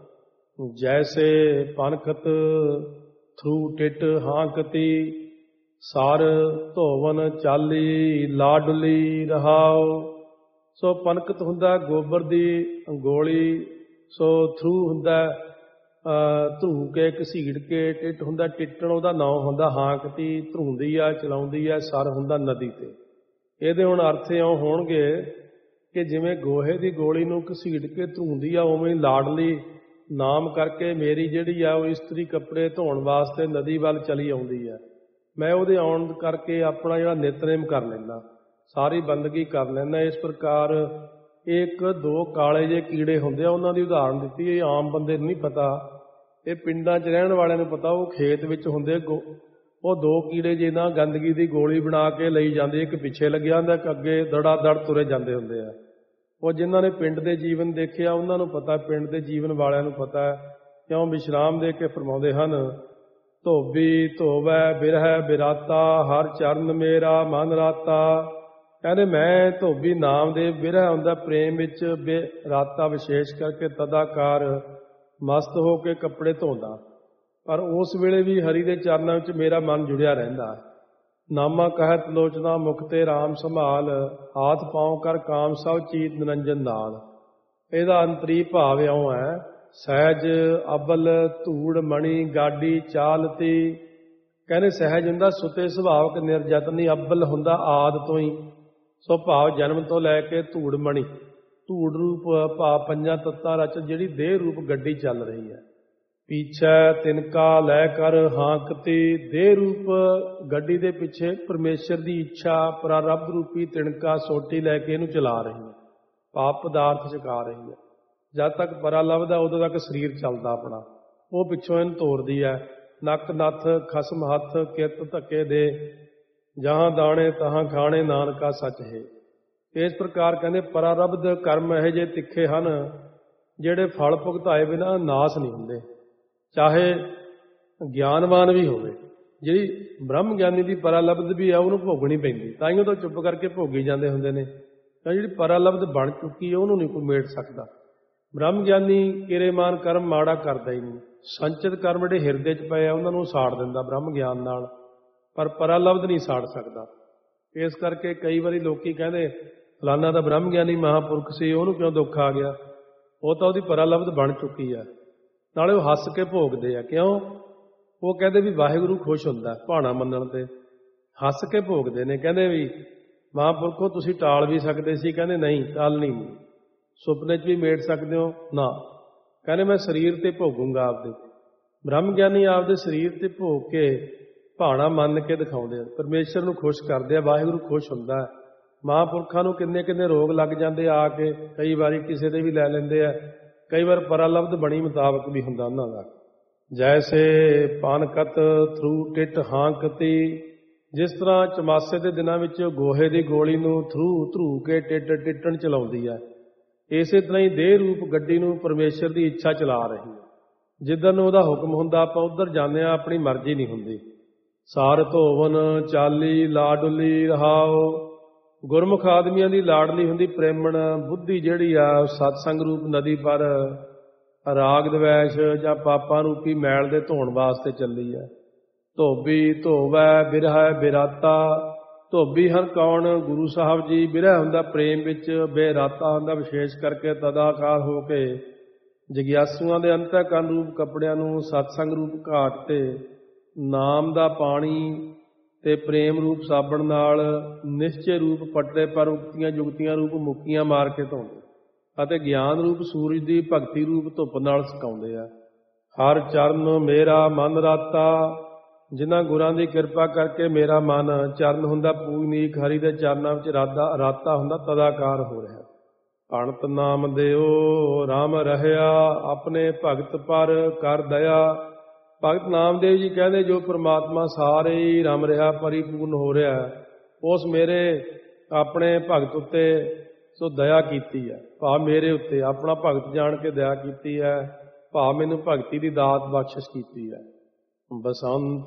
ਜੈਸੇ ਪਨਖਤ ਥਰੂ ਟਿਟ ਹਾਂਕਤੀ ਸਰ ਧੋਵਨ ਚਾਲੀ ਲਾਡਲੀ ਰਹਾਓ। ਸੋ ਪਨਕਤ ਹੁੰਦਾ ਗੋਬਰ ਦੀ ਗੋਲੀ, ਸੋ ਥਰੂ ਹੁੰਦਾ ਧਰੂ ਕੇ ਘਸੀੜ ਕੇ, ਟਿੱਟ ਹੁੰਦਾ ਟਿੱਟਣ, ਉਹਦਾ ਨਾਂ ਹੁੰਦਾ ਹਾਂਕਤੀ, ਧਰੂੰਦੀ ਆ ਚਲਾਉਂਦੀ ਆ, ਸਰ ਹੁੰਦਾ ਨਦੀ ਤੇ। ਇਹਦੇ ਹੁਣ ਅਰਥ ਇਉਂ ਹੋਣਗੇ ਕਿ ਜਿਵੇਂ ਗੋਹੇ ਦੀ ਗੋਲੀ ਨੂੰ ਘਸੀੜ ਕੇ ਧਰੂੰਦੀ ਆ, ਉਵੇਂ ਲਾਡਲੀ ਨਾਮ ਕਰਕੇ ਮੇਰੀ ਜਿਹੜੀ ਆ ਉਹ ਇਸਤਰੀ ਕੱਪੜੇ ਧੋਣ ਵਾਸਤੇ ਨਦੀ ਵੱਲ ਚਲੀ ਆਉਂਦੀ ਆ। ਮੈਂ ਉਹਦੇ ਆਉਣ ਕਰਕੇ ਆਪਣਾ ਜਿਹੜਾ ਨਿਤਨੇਮ ਕਰ ਲੈਂਦਾ, ਸਾਰੀ ਬੰਦਗੀ ਕਰ ਲੈਂਦਾ। ਇਸ ਪ੍ਰਕਾਰ ਇੱਕ ਦੋ ਕਾਲੇ ਜਿਹੇ ਕੀੜੇ ਹੁੰਦੇ ਆ, ਉਹਨਾਂ ਦੀ ਉਦਾਹਰਨ ਦਿੱਤੀ। ਇਹ ਆਮ ਬੰਦੇ ਨੂੰ ਨਹੀਂ ਪਤਾ, ਇਹ ਪਿੰਡਾਂ 'ਚ ਰਹਿਣ ਵਾਲਿਆਂ ਨੂੰ ਪਤਾ। ਉਹ ਖੇਤ ਵਿੱਚ ਹੁੰਦੇ, ਉਹ ਦੋ ਕੀੜੇ ਜਿੱਦਾਂ ਗੰਦਗੀ ਦੀ ਗੋਲੀ ਬਣਾ ਕੇ ਲਈ ਜਾਂਦੇ, ਇੱਕ ਪਿੱਛੇ ਲੱਗਿਆ ਹੁੰਦਾ, ਇੱਕ ਅੱਗੇ ਦੜਾ ਦੜ ਤੁਰੇ ਜਾਂਦੇ ਹੁੰਦੇ ਆ। ਉਹ ਜਿਨ੍ਹਾਂ ਨੇ ਪਿੰਡ ਦੇ ਜੀਵਨ ਦੇਖਿਆ ਉਹਨਾਂ ਨੂੰ ਪਤਾ, ਪਿੰਡ ਦੇ ਜੀਵਨ ਵਾਲਿਆਂ ਨੂੰ ਪਤਾ। ਕਿਉਂ? ਵਿਸ਼ਰਾਮ ਦੇ ਕੇ ਫਰਮਾਉਂਦੇ ਹਨ, ਧੋਬੀ ਧੋਵੈ ਬਿਰਹਿ ਬਿਰਾਤਾ ਹਰ ਚਰਨ ਮੇਰਾ ਮਨ ਰਾਤਾ। ਕਹਿੰਦੇ ਮੈਂ ਧੋਬੀ ਨਾਮਦੇਵ ਬਿਰਹਿ ਹੁੰਦਾ ਪ੍ਰੇਮ ਵਿੱਚ ਰਾਤਾ ਵਿਸ਼ੇਸ਼ ਕਰਕੇ ਤਦਾਕਾਰ ਮਸਤ ਹੋ ਕੇ ਕੱਪੜੇ ਧੋਂਦਾ, ਪਰ ਉਸ ਵੇਲੇ ਵੀ ਹਰੀ ਦੇ ਚਰਨਾਂ ਵਿੱਚ ਮੇਰਾ ਮਨ ਜੁੜਿਆ ਰਹਿੰਦਾ। ਨਾਮਾ ਕਹਿਤ ਲੋਚਨਾ ਮੁਖ ਤੇ ਰਾਮ ਸੰਭਾਲ ਹਾਥ ਪਾਉ ਕਰ ਕਾਮ ਸਭ ਚੀਤ ਨਿਰੰਜਨ ਨਾਲ। ਇਹਦਾ ਅੰਤਰੀ ਭਾਵ ਇਉਂ ਹੈ, ਸਹਿਜ ਅਵਲ ਧੂੜ ਮਣੀ ਗਾਡੀ ਚਾਲਤੀ। ਕਹਿੰਦੇ ਸਹਿਜ ਹੁੰਦਾ ਸੁਤੇ ਸੁਭਾਵਕ ਨਿਰਜਤਨੀ, ਅਵਲ ਹੁੰਦਾ ਆਦਿ ਤੋਂ ਹੀ। ਸੋ ਭਾਵ ਜਨਮ ਤੋਂ ਲੈ ਕੇ ਧੂੜ ਮਣੀ, ਧੂੜ ਰੂਪ ਭਾਵ ਪੰਜਾਂ ਤੱਤਾਂ ਰਚ ਜਿਹੜੀ ਦੇਹ ਰੂਪ ਗੱਡੀ ਚੱਲ ਰਹੀ ਹੈ। ਪੀਛੈ ਤਿਨਕਾ ਲੈ ਕਰ ਹਾਂਕਤੀ, ਦੇਹ ਰੂਪ ਗੱਡੀ ਦੇ ਪਿੱਛੇ ਪਰਮੇਸ਼ਰ ਦੀ ਇੱਛਾ ਪ੍ਰਾਰਬਧ ਰੂਪੀ ਤਿਣਕਾ ਸੋਟੀ ਲੈ ਕੇ ਇਹਨੂੰ ਚਲਾ ਰਹੀ ਹੈ, ਪਾਪ ਪਦਾਰਥ ਚਕਾ ਰਹੀ ਹੈ। ਜਦ ਤੱਕ ਪਰਾ ਲੱਭਦਾ ਉਦੋਂ ਤੱਕ ਸਰੀਰ ਚੱਲਦਾ ਆਪਣਾ, ਉਹ ਪਿੱਛੋਂ ਇਹਨੂੰ ਤੋੜਦੀ ਹੈ। ਨੱਕ ਨੱਥ ਖਸਮ ਹੱਥ ਕਿਰਤ ਧੱਕੇ ਦੇ, ਜਹਾਂ ਦਾਣੇ ਤਹਾਂ ਖਾਣੇ ਨਾਨਕਾ ਸੱਚ ਹੈ। ਇਸ ਪ੍ਰਕਾਰ ਕਹਿੰਦੇ ਪ੍ਰਾਰਬਧ ਕਰਮ ਇਹੋ ਜਿਹੇ ਤਿੱਖੇ ਹਨ ਜਿਹੜੇ ਫਲ ਭੁਗਤਾਏ ਬਿਨਾਂ ਨਾਸ ਨਹੀਂ ਹੁੰਦੇ, ਚਾਹੇ ਗਿਆਨਵਾਨ ਵੀ ਹੋਵੇ। ਜਿਹੜੀ ਬ੍ਰਹਮ ਗਿਆਨੀ ਦੀ ਪ੍ਰਾਰਬਧ ਵੀ ਆ ਉਹਨੂੰ ਭੋਗਣੀ ਪੈਂਦੀ, ਤਾਂ ਹੀ ਉਹ ਤਾਂ ਚੁੱਪ ਕਰਕੇ ਭੋਗੀ ਜਾਂਦੇ ਹੁੰਦੇ ਨੇ। ਤਾਂ ਜਿਹੜੀ ਪ੍ਰਾਰਬਧ ਬਣ ਚੁੱਕੀ ਹੈ ਉਹਨੂੰ ਨਹੀਂ ਕੋਈ ਮੇਟ ਸਕਦਾ। ਬ੍ਰਹਮ ਗਿਆਨੀ ਕਿਰੇਮਾਨ ਕਰਮ ਮਾੜਾ ਕਰਦਾ ਹੀ ਨਹੀਂ, ਸੰਚਿਤ ਕਰਮ ਜਿਹੜੇ ਹਿਰਦੇ 'ਚ ਪਏ ਆ ਉਹਨਾਂ ਨੂੰ ਸਾੜ ਦਿੰਦਾ ਬ੍ਰਹਮ ਗਿਆਨ ਨਾਲ, ਪਰ ਪ੍ਰਾਰਬਧ ਨਹੀਂ ਸਾੜ ਸਕਦਾ। ਇਸ ਕਰਕੇ ਕਈ ਵਾਰੀ ਲੋਕੀ ਕਹਿੰਦੇ ਫਲਾਨਾ ਦਾ ਬ੍ਰਹਮ ਗਿਆਨੀ ਮਹਾਂਪੁਰਖ ਸੀ, ਉਹਨੂੰ ਕਿਉਂ ਦੁੱਖ ਆ ਗਿਆ? ਉਹ ਤਾਂ ਉਹਦੀ ਪ੍ਰਾਰਬਧ ਬਣ ਚੁੱਕੀ ਆ। ਨਾਲੇ ਉਹ ਹੱਸ ਕੇ ਭੋਗਦੇ ਆ। ਕਿਉਂ? ਉਹ ਕਹਿੰਦੇ ਵੀ ਵਾਹਿਗੁਰੂ ਖੁਸ਼ ਹੁੰਦਾ ਭਾਣਾ ਮੰਨਣ ਤੇ, ਹੱਸ ਕੇ ਭੋਗਦੇ ਨੇ। ਕਹਿੰਦੇ ਵੀ ਮਹਾਂਪੁਰਖੋ ਤੁਸੀਂ ਟਾਲ ਵੀ ਸਕਦੇ ਸੀ, ਕਹਿੰਦੇ ਨਹੀਂ ਟਾਲਣੀ ਨਹੀਂ, ਸੁਪਨੇ 'ਚ ਵੀ ਮੇਟ ਸਕਦੇ ਹੋ ਨਾ। ਕਹਿੰਦੇ ਮੈਂ ਸਰੀਰ ਤੇ ਭੋਗੂੰਗਾ ਆਪਦੇ। ਬ੍ਰਹਮ ਗਿਆਨੀ ਆਪਦੇ ਸਰੀਰ ਤੇ ਭੋਗ ਕੇ ਭਾਣਾ ਮੰਨ ਕੇ ਦਿਖਾਉਂਦੇ ਆ, ਪਰਮੇਸ਼ਰ ਨੂੰ ਖੁਸ਼ ਕਰਦੇ ਆ, ਵਾਹਿਗੁਰੂ ਖੁਸ਼ ਹੁੰਦਾ। ਮਹਾਂਪੁਰਖਾਂ ਨੂੰ ਕਿੰਨੇ ਕਿੰਨੇ ਰੋਗ ਲੱਗ ਜਾਂਦੇ ਆ ਕੇ, ਕਈ ਵਾਰੀ ਕਿਸੇ ਦੇ ਵੀ ਲੈ ਲੈਂਦੇ ਆ, ਕਈ ਵਾਰ ਪ੍ਰਾਰਬਧ ਬਣੀ ਮੁਤਾਬਕ ਵੀ ਹੁੰਦਾ ਉਹਨਾਂ ਦਾ। ਜੈਸੇ ਪਾਨਕਤ ਥਰੂ ਟਿੱਟ ਹਾਂਕਤੀ, ਜਿਸ ਤਰ੍ਹਾਂ ਚਮਾਸੇ ਦੇ ਦਿਨਾਂ ਵਿੱਚ ਗੋਹੇ ਦੀ ਗੋਲੀ ਨੂੰ ਧਰੂ ਕੇ ਟਿੱਟਣ ਚਲਾਉਂਦੀ ਹੈ, ਇਸੇ ਤਰ੍ਹਾਂ ਹੀ ਦੇਹ ਰੂਪ ਗੱਡੀ ਨੂੰ ਪਰਮੇਸ਼ਰ ਦੀ ਇੱਛਾ ਚਲਾ ਰਹੀ ਹੈ। ਜਿੱਧਰ ਨੂੰ ਉਹਦਾ ਹੁਕਮ ਹੁੰਦਾ ਆਪਾਂ ਉੱਧਰ ਜਾਂਦੇ ਹਾਂ, ਆਪਣੀ ਮਰਜ਼ੀ ਨਹੀਂ ਹੁੰਦੀ। ਸਾਰ ਧੋਵਨ ਚਾਲੀ ਲਾਡਲੀ ਰਹਾਓ, ਗੁਰਮੁਖ ਆਦਮੀਆਂ ਦੀ ਲਾਡਲੀ ਹੁੰਦੀ ਪ੍ਰੇਮਣ ਬੁੱਧੀ ਜਿਹੜੀ ਆ ਸਤਸੰਗ ਰੂਪ ਨਦੀ ਪਰ ਰਾਗ ਦਵੈਸ਼ ਜਾਂ ਪਾਪਾਂ ਰੂਪੀ ਮੈਲ ਦੇ ਧੋਣ ਵਾਸਤੇ ਚੱਲੀ ਹੈ। ਧੋਬੀ ਧੋਵੈ ਬਿਰਹੈ ਬਿਰਾਤਾ। ਧੋਬੀ ਹਨ ਕੌਣ? ਗੁਰੂ ਸਾਹਿਬ ਜੀ। ਬਿਰਹ ਹੁੰਦਾ ਪ੍ਰੇਮ ਵਿੱਚ, ਬੇਰਾਤਾ ਹੁੰਦਾ ਵਿਸ਼ੇਸ਼ ਕਰਕੇ ਤਦਾਕਾਰ ਹੋ ਕੇ ਜਗਿਆਸੂਆਂ ਦੇ ਅੰਤःਕਰਨ ਰੂਪ ਕੱਪੜਿਆਂ ਨੂੰ ਸਤਸੰਗ ਰੂਪ ਘਾਟ ਤੇ ਨਾਮ ਦਾ ਪਾਣੀ ਤੇ ਪ੍ਰੇਮ ਰੂਪ ਸਾਬਣ ਨਾਲ ਨਿਸ਼ਚੇ ਰੂਪ ਪਟੜੇ ਪਰ ਉਕਤੀਆਂ ਜੁਗਤੀਆਂ ਰੂਪ ਮੁੱਕੀਆਂ ਮਾਰ ਕੇ ਧੋਂਦੇ ਅਤੇ ਗਿਆਨ ਰੂਪ ਸੂਰਜ ਦੀ ਭਗਤੀ ਰੂਪ ਧੁੱਪ ਨਾਲ ਸੁਕਾਉਂਦੇ ਆ। ਹਰ ਚਰਨ ਮੇਰਾ ਮਨ ਰਾਤਾ। ਜਿਨ੍ਹਾਂ ਗੁਰਾਂ ਦੀ ਕਿਰਪਾ ਕਰਕੇ ਮੇਰਾ ਮਨ ਚਰਨ ਹੁੰਦਾ ਪੂਜਨੀਕ, ਹਰੀ ਦੇ ਚਰਨਾਂ ਵਿੱਚ ਰਾਤਾ ਹੁੰਦਾ ਤਦਾਕਾਰ ਹੋ ਰਿਹਾ। ਅਣਤ ਨਾਮ ਦਿਓ ਰਾਮ ਰਹਿਆ, ਆਪਣੇ ਭਗਤ ਪਰ ਕਰ ਦਇਆ। ਭਗਤ ਨਾਮਦੇਵ ਜੀ ਕਹਿੰਦੇ ਜੋ ਪ੍ਰਮਾਤਮਾ ਸਾਰੇ ਹੀ ਰਮ ਰਿਹਾ, ਪਰਿਪੂਰਨ ਹੋ ਰਿਹਾ, ਉਸ ਮੇਰੇ ਆਪਣੇ ਭਗਤ ਉੱਤੇ ਸੋ ਦਇਆ ਕੀਤੀ ਹੈ। ਭਾਵ ਮੇਰੇ ਉੱਤੇ ਆਪਣਾ ਭਗਤ ਜਾਣ ਕੇ ਦਇਆ ਕੀਤੀ ਹੈ, ਭਾਵ ਮੈਨੂੰ ਭਗਤੀ ਦੀ ਦਾਤ ਬਖਸ਼ਿਸ਼ ਕੀਤੀ ਹੈ। ਬਸੰਤ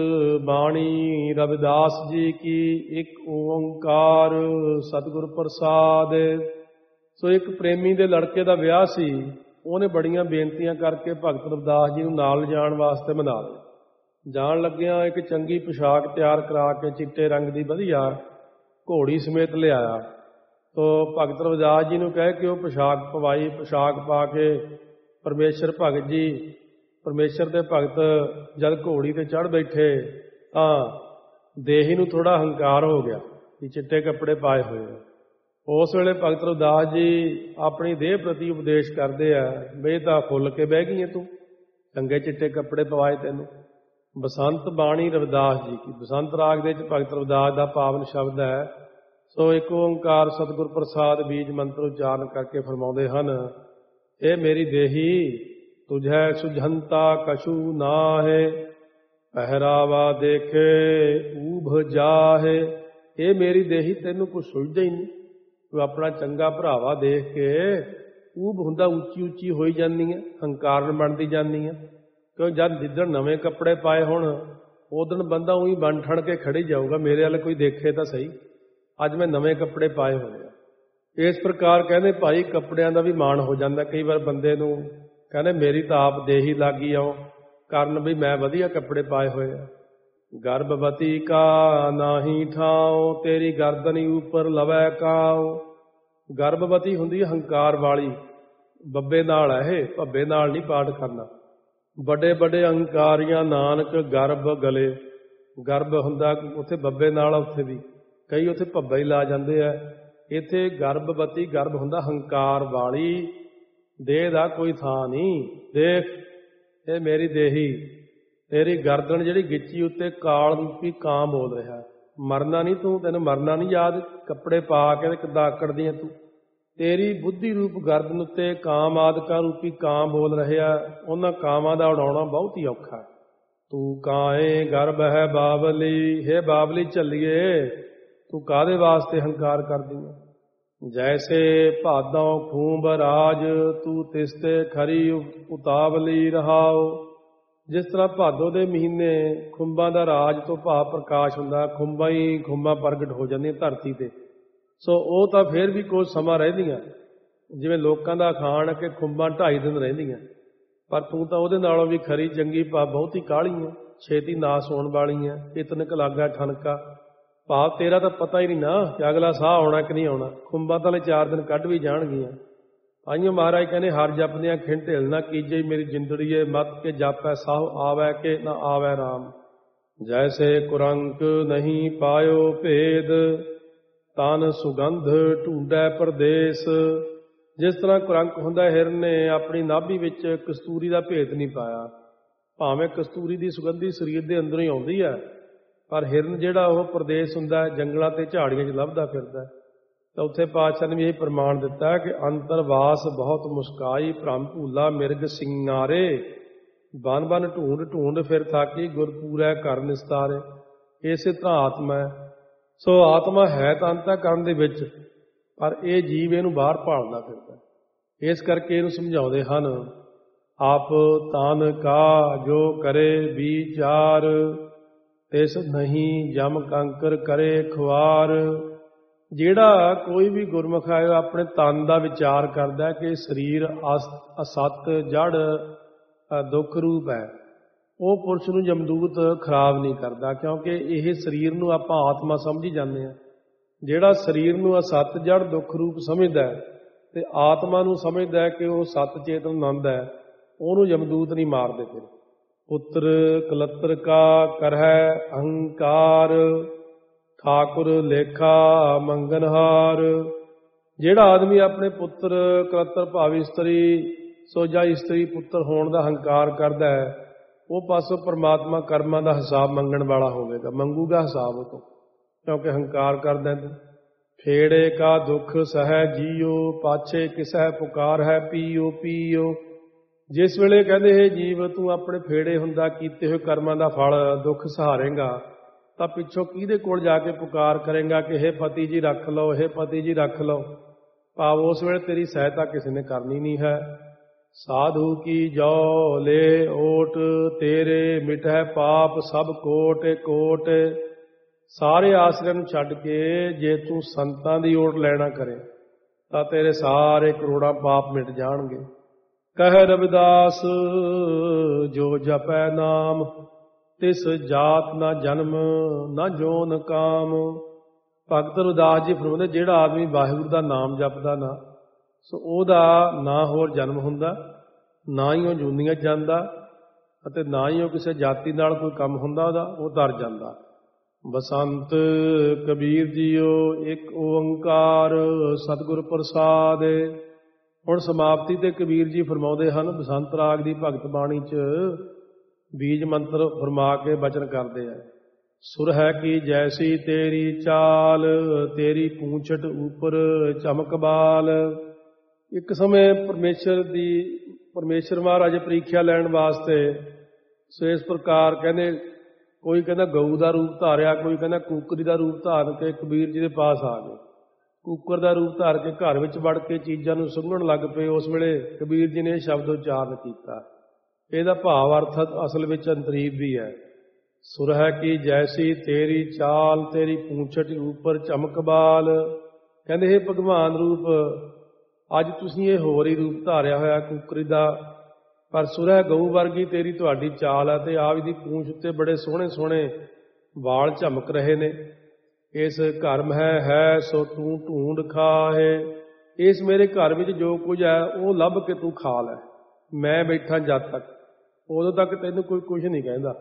ਬਾਣੀ ਰਵਿਦਾਸ ਜੀ ਕੀ, ਇੱਕ ਓੰਕਾਰ ਸਤਿਗੁਰ ਪ੍ਰਸਾਦ। ਸੋ ਇੱਕ ਪ੍ਰੇਮੀ ਦੇ ਲੜਕੇ ਦਾ ਵਿਆਹ ਸੀ। ਉਹਨੇ ਬੜੀਆਂ ਬੇਨਤੀਆਂ ਕਰਕੇ ਭਗਤ ਰਵਿਦਾਸ ਜੀ ਨੂੰ ਨਾਲ ਜਾਣ ਵਾਸਤੇ ਮਨਾ ਲਿਆ। ਜਾਣ ਲੱਗਿਆਂ ਇੱਕ ਚੰਗੀ ਪੁਸ਼ਾਕ ਤਿਆਰ ਕਰਾ ਕੇ ਚਿੱਟੇ ਰੰਗ ਦੀ ਵਧੀਆ ਘੋੜੀ ਸਮੇਤ ਲਿਆਇਆ। ਤੋ ਭਗਤ ਰਵਿਦਾਸ ਜੀ ਨੂੰ ਕਹਿ ਕੇ ਉਹ ਪੁਸ਼ਾਕ ਪਵਾਈ। ਪੁਸ਼ਾਕ ਪਾ ਕੇ ਪਰਮੇਸ਼ਰ ਭਗਤ ਜੀ, ਪਰਮੇਸ਼ਰ ਦੇ ਭਗਤ ਜਦ ਘੋੜੀ ਤੇ ਚੜ੍ਹ ਬੈਠੇ ਤਾਂ ਦੇਹੀ ਨੂੰ ਥੋੜਾ ਹੰਕਾਰ ਹੋ ਗਿਆ ਕਿ ਚਿੱਟੇ ਕੱਪੜੇ ਪਾਏ ਹੋਏ ਆ। ਉਸ ਵੇਲੇ ਭਗਤ ਰਵਿਦਾਸ ਜੀ ਆਪਣੀ ਦੇਹ ਪ੍ਰਤੀ ਉਪਦੇਸ਼ ਕਰਦੇ ਆ, ਬਈ ਤਾਂ ਫੁੱਲ ਕੇ ਬਹਿ ਗਈ ਹੈ ਤੂੰ, ਚੰਗੇ ਚਿੱਟੇ ਕੱਪੜੇ ਪਵਾਏ ਤੈਨੂੰ। ਬਸੰਤ ਬਾਣੀ ਰਵਿਦਾਸ ਜੀ ਕੀ, ਬਸੰਤ ਰਾਗ ਦੇ ਵਿੱਚ ਭਗਤ ਰਵਿਦਾਸ ਦਾ ਪਾਵਨ ਸ਼ਬਦ ਹੈ। ਸੋ ਇੱਕ ਓੰਕਾਰ ਸਤਿਗੁਰ ਪ੍ਰਸਾਦ ਬੀਜ ਮੰਤਰ ਉਚਾਰਨ ਕਰਕੇ ਫਰਮਾਉਂਦੇ ਹਨ, ਇਹ ਮੇਰੀ ਦੇਹੀ ਤੁਝੈ ਸੁਝੰਤਾ ਕਛੂ ਨਾਹੇ, ਪਹਿਰਾਵਾ ਦੇਖੇ ਊਭ ਜਾਹੇ। ਇਹ ਮੇਰੀ ਦੇਹੀ ਤੈਨੂੰ ਕੁਛ ਸੁਝਦਾ ਹੀ ਨਹੀਂ। ਤੂੰ ਆਪਣਾ ਚੰਗਾ ਭਰਾਵਾ ਦੇਖ ਕੇ ਊਬ ਹੁੰਦਾ, ਉੱਚੀ ਉੱਚੀ ਹੋਈ ਜਾਂਦੀ ਹੈ, ਹੰਕਾਰਨ ਬਣਦੀ ਜਾਂਦੀ ਹੈ। ਕਿਉਂ ਜਦ ਜਿੱਦਣ ਨਵੇਂ ਕੱਪੜੇ ਪਾਏ ਹੁਣ ਉਦਣ ਬੰਦਾ ਉਹੀ ਬਣ ਠਣ ਕੇ ਖੜੀ ਜਾਊਗਾ, ਮੇਰੇ ਵੱਲ ਕੋਈ ਦੇਖੇ ਤਾਂ ਸਹੀ, ਅੱਜ ਮੈਂ ਨਵੇਂ ਕੱਪੜੇ ਪਾਏ ਹੋਏ ਆ। ਇਸ ਪ੍ਰਕਾਰ ਕਹਿੰਦੇ ਭਾਈ ਕੱਪੜਿਆਂ ਦਾ ਵੀ ਮਾਣ ਹੋ ਜਾਂਦਾ। ਕਈ ਵਾਰ ਬੰਦੇ ਨੂੰ ਕਹਿੰਦੇ ਮੇਰੀ ਤਾਂ ਆਪ ਦੇਹੀ ਲੱਗੀ ਆਓ ਕਾਰਨ ਵੀ ਮੈਂ ਵਧੀਆ ਕੱਪੜੇ ਪਾਏ ਹੋਏ ਆ। ਗਰਭਵਤੀ ਕਾ ਨਾਹੀ ਠਾਓ, ਤੇਰੀ ਗਰਦਨੀ ਉੱਪਰ ਲਵੈ ਕਾਓ। ਗਰਭਵਤੀ ਹੁੰਦੀ ਹੰਕਾਰ ਵਾਲੀ, ਬੱਬੇ ਨਾਲ ਹੈ ਇਹ, ਭੱਬੇ ਨਾਲ ਨਹੀਂ ਪਾਠ ਕਰਨਾ। ਵੱਡੇ ਵੱਡੇ ਅਹੰਕਾਰੀਆਂ ਨਾਨਕ ਗਰਭ ਗਲੇ, ਗਰਭ ਹੁੰਦਾ ਉੱਥੇ ਬੱਬੇ ਨਾਲ, ਉੱਥੇ ਵੀ ਕਈ ਉੱਥੇ ਭੱਬਾ ਹੀ ਲਾ ਜਾਂਦੇ ਆ। ਇੱਥੇ ਗਰਭਵਤੀ, ਗਰਭ ਹੁੰਦਾ ਹੰਕਾਰ ਵਾਲੀ, ਦੇਹ ਦਾ ਕੋਈ ਥਾਂ ਨਹੀਂ। ਦੇਖ ਇਹ ਮੇਰੀ ਦੇਹੀ, ਤੇਰੀ ਗਰਦਨ ਜਿਹੜੀ ਗਿੱਚੀ ਉੱਤੇ ਕਾਲ ਰੂਪੀ ਕਾਂ ਬੋਲ ਰਿਹਾ। ਮਰਨਾ ਨਹੀਂ ਤੂੰ, ਤੈਨੂੰ ਮਰਨਾ ਨਹੀਂ ਯਾਦ, ਕੱਪੜੇ ਪਾ ਕੇ ਕਿੱਦਾਂ ਆਕੜਦੀ ਹੈ ਤੂੰ। ਤੇਰੀ ਬੁੱਧੀ ਰੂਪ ਗਰਦਨ ਉੱਤੇ ਕਾਮ ਆਦਿਕਾਂ ਰੂਪੀ ਕਾਂ ਬੋਲ ਰਿਹਾ। ਉਹਨਾਂ ਕਾਵਾਂ ਦਾ ਉਡਾਉਣਾ ਬਹੁਤ ਹੀ ਔਖਾ ਹੈ। ਤੂੰ ਕਾਏ ਗਰਭ ਹੈ ਬਾਬਲੀ, ਹੇ ਬਾਬਲੀ ਝੱਲੀਏ ਤੂੰ ਕਾਹਦੇ ਵਾਸਤੇ ਹੰਕਾਰ ਕਰਦੀ ਹੈ। ਜੈਸੇ ਭਾਦੋਂ ਖੂੰਬ ਰਾਜ, ਤੂੰ ਤਿਸਤੇ ਖਰੀ ਉਤਾਵਲੀ ਰਹਾਓ। ਜਿਸ ਤਰ੍ਹਾਂ ਭਾਦੋ ਦੇ ਮਹੀਨੇ ਖੁੰਬਾਂ ਦਾ ਰਾਜ ਤੋਂ ਭਾਵ ਪ੍ਰਕਾਸ਼ ਹੁੰਦਾ, ਖੁੰਬਾਂ ਹੀ ਖੁੰਬਾਂ ਪ੍ਰਗਟ ਹੋ ਜਾਂਦੀਆਂ ਧਰਤੀ ਤੇ। ਸੋ ਉਹ ਤਾਂ ਫਿਰ ਵੀ ਕੁਝ ਸਮਾਂ ਰਹਿੰਦੀਆਂ, ਜਿਵੇਂ ਲੋਕਾਂ ਦਾ ਅਖਾਣ ਕਿ ਖੁੰਬਾਂ 2.5 ਦਿਨ ਰਹਿੰਦੀਆਂ, ਪਰ ਤੂੰ ਤਾਂ ਉਹਦੇ ਨਾਲੋਂ ਵੀ ਖਰੀ ਚੰਗੀ ਭਾਵ ਬਹੁਤੀ ਕਾਹਲੀ ਹੈ, ਛੇਤੀ ਨਾਸ ਹੋਣ ਵਾਲੀ ਹੈ। ਇਤਨਕ ਲਾਗਾ ਠਨਕਾ, ਭਾਵ ਤੇਰਾ ਤਾਂ ਪਤਾ ਹੀ ਨਹੀਂ ਨਾ ਕਿ ਅਗਲਾ ਸਾਹ ਆਉਣਾ ਕਿ ਨਹੀਂ ਆਉਣਾ। ਖੁੰਬਾਂ ਤਾਂ 4 ਦਿਨ ਕੱਢ ਵੀ ਜਾਣਗੀਆਂ। ਆਈਓ ਮਹਾਰਾਜ ਕਹਿੰਦੇ ਹਰ ਜਪਦਿਆਂ ਖਿੰਡ ਢਿਲ ਨਾ ਕੀਜੇ, ਮੇਰੀ ਜਿੰਦੜੀਏ ਮਤ ਕੇ ਜਾਪੈ ਸਾਹ ਆਵੈ ਕਿ ਨਾ ਆਵੈ ਰਾਮ। ਜੈਸੇ ਕੁਰੰਕ ਨਹੀਂ ਪਾਇਓ ਭੇਦ, ਤਨ ਸੁਗੰਧ ਢੂੰਡੈ ਪਰਦੇਸ। ਜਿਸ ਤਰ੍ਹਾਂ ਕੁਰੰਕ ਹੁੰਦਾ, ਹਿਰਨ ਨੇ ਆਪਣੀ ਨਾਭੀ ਵਿੱਚ ਕਸਤੂਰੀ ਦਾ ਭੇਦ ਨਹੀਂ ਪਾਇਆ। ਭਾਵੇਂ ਕਸਤੂਰੀ ਦੀ ਸੁਗੰਧੀ ਸਰੀਰ ਦੇ ਅੰਦਰੋਂ ਹੀ ਆਉਂਦੀ ਹੈ, ਪਰ ਹਿਰਨ ਜਿਹੜਾ ਉਹ ਪਰਦੇਸ ਹੁੰਦਾ, ਜੰਗਲਾਂ ਤੇ ਝਾੜੀਆਂ 'ਚ ਲੱਭਦਾ ਫਿਰਦਾ। ਤਾਂ ਉੱਥੇ ਪਾਤਸ਼ਾਹ ਨੇ ਵੀ ਇਹ ਪ੍ਰਮਾਣ ਦਿੱਤਾ ਕਿ ਅੰਤਰਵਾਸ ਬਹੁਤ ਮੁਸਕਾਈ, ਭ੍ਰਮ ਭੂਲਾ ਮਿਰਗ ਸਿੰਘਾਰੇ। ਬਨ ਬਨ ਢੂੰਡ ਢੂੰਡ ਫਿਰ ਥਾਕੀ, ਗੁਰਪੂਰੈ ਘਰ ਨਿਸਤਾਰੇ। ਇਸੇ ਤਰ੍ਹਾਂ ਆਤਮਾ ਹੈ। ਸੋ ਆਤਮਾ ਹੈ ਤਾਂ ਅੰਤःਕਰਨ ਦੇ ਵਿੱਚ, ਪਰ ਇਹ ਜੀਵ ਇਹਨੂੰ ਬਾਹਰ ਭਾਲਦਾ ਫਿਰਦਾ। ਇਸ ਕਰਕੇ ਇਹਨੂੰ ਸਮਝਾਉਂਦੇ ਹਨ, ਆਪ ਤਾਨ ਕਾ ਜੋ ਕਰੇ ਵਿਚਾਰ, ਤਿਸ ਨਹੀਂ ਜਮ ਕੰਕਰ ਕਰੇ ਖੁਆਰ। ਜਿਹੜਾ ਕੋਈ ਵੀ ਗੁਰਮੁਖ ਹੈ ਆਪਣੇ ਤਨ ਦਾ ਵਿਚਾਰ ਕਰਦਾ ਕਿ ਸਰੀਰ ਅਸਤ ਜੜ ਦੁੱਖ ਰੂਪ ਹੈ, ਉਹ ਪੁਰਸ਼ ਨੂੰ ਜਮਦੂਤ ਖਰਾਬ ਨਹੀਂ ਕਰਦਾ, ਕਿਉਂਕਿ ਇਹ ਸਰੀਰ ਨੂੰ ਆਪਾਂ ਆਤਮਾ ਸਮਝੀ ਜਾਂਦੇ ਹਾਂ। ਜਿਹੜਾ ਸਰੀਰ ਨੂੰ ਅਸਤ ਜੜ ਦੁੱਖ ਰੂਪ ਸਮਝਦਾ ਤੇ ਆਤਮਾ ਨੂੰ ਸਮਝਦਾ ਕਿ ਉਹ ਸਤ ਚੇਤਨ ਆਨੰਦ ਹੈ, ਉਹਨੂੰ ਜਮਦੂਤ ਨਹੀਂ ਮਾਰਦੇ। ਫਿਰ ਪੁੱਤਰ ਕਲੱਤਰ ਕਾ ਕਰਹਿ ਅਹੰਕਾਰ, ਠਾਕੁਰ ਲੇਖਾ ਮੰਗਨਹਾਰ। ਜਿਹੜਾ ਆਦਮੀ ਆਪਣੇ ਪੁੱਤਰ ਕਲੱਤਰ ਭਾਵ ਇਸਤਰੀ ਸੋਜਾ ਇਸਤਰੀ ਪੁੱਤਰ ਹੋਣ ਦਾ ਹੰਕਾਰ ਕਰਦਾ ਹੈ, ਉਹ ਪਾਸੋਂ ਪਰਮਾਤਮਾ ਕਰਮਾਂ ਦਾ ਹਿਸਾਬ ਮੰਗਣ ਵਾਲਾ ਹੋਵੇਗਾ, ਮੰਗੂਗਾ ਹਿਸਾਬ ਉਹ ਤੋਂ, ਕਿਉਂਕਿ ਹੰਕਾਰ ਕਰਦਾ। ਫੇੜੇ ਕਾ ਦੁੱਖ ਸਹਿ ਜੀਓ, ਪਾਛੇ ਕਿਸਹਿ ਪੁਕਾਰ ਹੈ ਪੀਓ ਪੀਓ। ਜਿਸ ਵੇਲੇ ਕਹਿੰਦੇ ਹੈ ਜੀਵ ਤੂੰ ਆਪਣੇ ਫੇੜੇ ਹੁੰਦਾ ਕੀਤੇ ਹੋਏ ਕਰਮਾਂ ਦਾ ਫਲ ਦੁੱਖ ਸਹਾਰੇਗਾ, ਤਾਂ ਪਿੱਛੋਂ ਕਿਹਦੇ ਕੋਲ ਜਾ ਕੇ ਪੁਕਾਰ ਕਰੇਗਾ ਕਿ ਹੇ ਪਤੀ ਜੀ ਰੱਖ ਲਓ, ਹੇ ਪਤੀ ਜੀ ਰੱਖ ਲਓ। ਭਾਵ ਉਸ ਵੇਲੇ ਤੇਰੀ ਸਹਾਇਤਾ ਕਿਸੇ ਨੇ ਕਰਨੀ ਨਹੀਂ ਹੈ। ਸਾਧੂ ਕੀ ਜੋ ਲੈ ਓਟ, ਤੇਰੇ ਮਿਟਹਿ ਪਾਪ ਸਭ ਕੋਟ ਕੋਟ। ਸਾਰੇ ਆਸਰਿਆਂ ਨੂੰ ਛੱਡ ਕੇ ਜੇ ਤੂੰ ਸੰਤਾਂ ਦੀ ਓਟ ਲੈਣਾ ਕਰੇ ਤਾਂ ਤੇਰੇ ਸਾਰੇ ਕਰੋੜਾਂ ਪਾਪ ਮਿਟ ਜਾਣਗੇ। ਕਹਿ ਰਵਿਦਾਸ ਜੋ ਜਪੈ ਨਾਮ, ਤਿਸ ਜਾਤ ਨਾ ਜਨਮ ਨਾ ਜੋਨ ਕਾਮ। ਭਗਤ ਰਵਿਦਾਸ ਜੀ ਫਰਮਾਉਂਦੇ ਜਿਹੜਾ ਆਦਮੀ ਵਾਹਿਗੁਰੂ ਦਾ ਨਾਮ ਜਪਦਾ ਨਾ, ਸੋ ਉਹਦਾ ਨਾ ਹੋਰ ਜਨਮ ਹੁੰਦਾ, ਨਾ ਹੀ ਉਹ ਜੂਨੀਆਂ ਜਾਂਦਾ, ਅਤੇ ਨਾ ਹੀ ਉਹ ਕਿਸੇ ਜਾਤੀ ਨਾਲ ਕੋਈ ਕੰਮ ਹੁੰਦਾ ਉਹਦਾ, ਉਹ ਤਰ ਜਾਂਦਾ। ਬਸੰਤ ਕਬੀਰ ਜੀਓ ਇੱਕ ਓੰਕਾਰ ਸਤਿਗੁਰ ਪ੍ਰਸਾਦ। ਹੁਣ ਸਮਾਪਤੀ ਤੇ ਕਬੀਰ ਜੀ ਫਰਮਾਉਂਦੇ ਹਨ, ਬਸੰਤ ਰਾਗ ਦੀ ਭਗਤ ਬਾਣੀ 'ਚ ਬੀਜ ਮੰਤਰ ਫਰਮਾ ਕੇ ਬਚਨ ਕਰਦੇ ਆ। ਸੁਰ ਹੈ ਕੀ ਜੈਸੀ ਤੇਰੀ ਚਾਲ, ਤੇਰੀ ਪੂੰਛਟ ਉੱਪਰ ਚਮਕ ਬਾਲ। ਇੱਕ ਸਮੇਂ ਪਰਮੇਸ਼ਰ ਮਹਾਰਾਜ ਪ੍ਰੀਖਿਆ ਲੈਣ ਵਾਸਤੇ ਸੋ ਇਸ ਪ੍ਰਕਾਰ ਕਹਿੰਦੇ, ਕੋਈ ਕਹਿੰਦਾ ਗਊ ਦਾ ਰੂਪ ਧਾਰਿਆ, ਕੋਈ ਕਹਿੰਦਾ ਕੂਕਰੀ ਦਾ ਰੂਪ ਧਾਰਨ ਕੇ ਕਬੀਰ ਜੀ ਦੇ ਪਾਸ ਆ ਗਏ। ਕੂਕਰ ਦਾ ਰੂਪ ਧਾਰ ਕੇ ਘਰ ਵਿੱਚ ਵੜ ਕੇ ਚੀਜ਼ਾਂ ਨੂੰ ਸੁੰਘਣ ਲੱਗ ਪਏ। ਉਸ ਵੇਲੇ ਕਬੀਰ ਜੀ ਨੇ ਇਹ ਸ਼ਬਦ ਉਚਾਰਨ ਕੀਤਾ। ਇਹਦਾ ਭਾਵ ਅਰਥ ਅਸਲ ਵਿੱਚ ਅੰਤਰੀਬ ਵੀ ਹੈ। ਸੁਰ ਹੈ ਕੀ ਜੈਸੀ ਤੇਰੀ ਚਾਲ, ਤੇਰੀ ਪੂੰਛਟ ਉੱਪਰ ਚਮਕ ਬਾਲ। ਕਹਿੰਦੇ ਇਹ ਭਗਵਾਨ ਰੂਪ ਅੱਜ ਤੁਸੀਂ ਇਹ ਹੋਰ ਹੀ ਰੂਪ ਧਾਰਿਆ ਹੋਇਆ ਕੂਕਰੀ ਦਾ, ਪਰ ਸੁਰ ਹੈ ਗਊ ਵਰਗੀ ਤੇਰੀ ਤੁਹਾਡੀ ਚਾਲ ਹੈ, ਤੇ ਆਪ ਦੀ ਪੂੰਛ ਉੱਤੇ ਬੜੇ ਸੋਹਣੇ ਸੋਹਣੇ ਵਾਲ ਝਮਕ ਰਹੇ ਨੇ। ਇਸ ਘਰ ਹੈ ਸੋ ਤੂੰ ਢੂੰਡ ਖਾਹੇ। ਇਸ ਮੇਰੇ ਘਰ ਵਿੱਚ ਜੋ ਕੁਝ ਹੈ ਉਹ ਲੱਭ ਕੇ ਤੂੰ ਖਾ ਲੈ। ਮੈਂ ਬੈਠਾ ਜਦ ਤੱਕ, ਉਦੋਂ ਤੱਕ ਤੈਨੂੰ ਕੋਈ ਕੁਝ ਨਹੀਂ ਕਹਿੰਦਾ।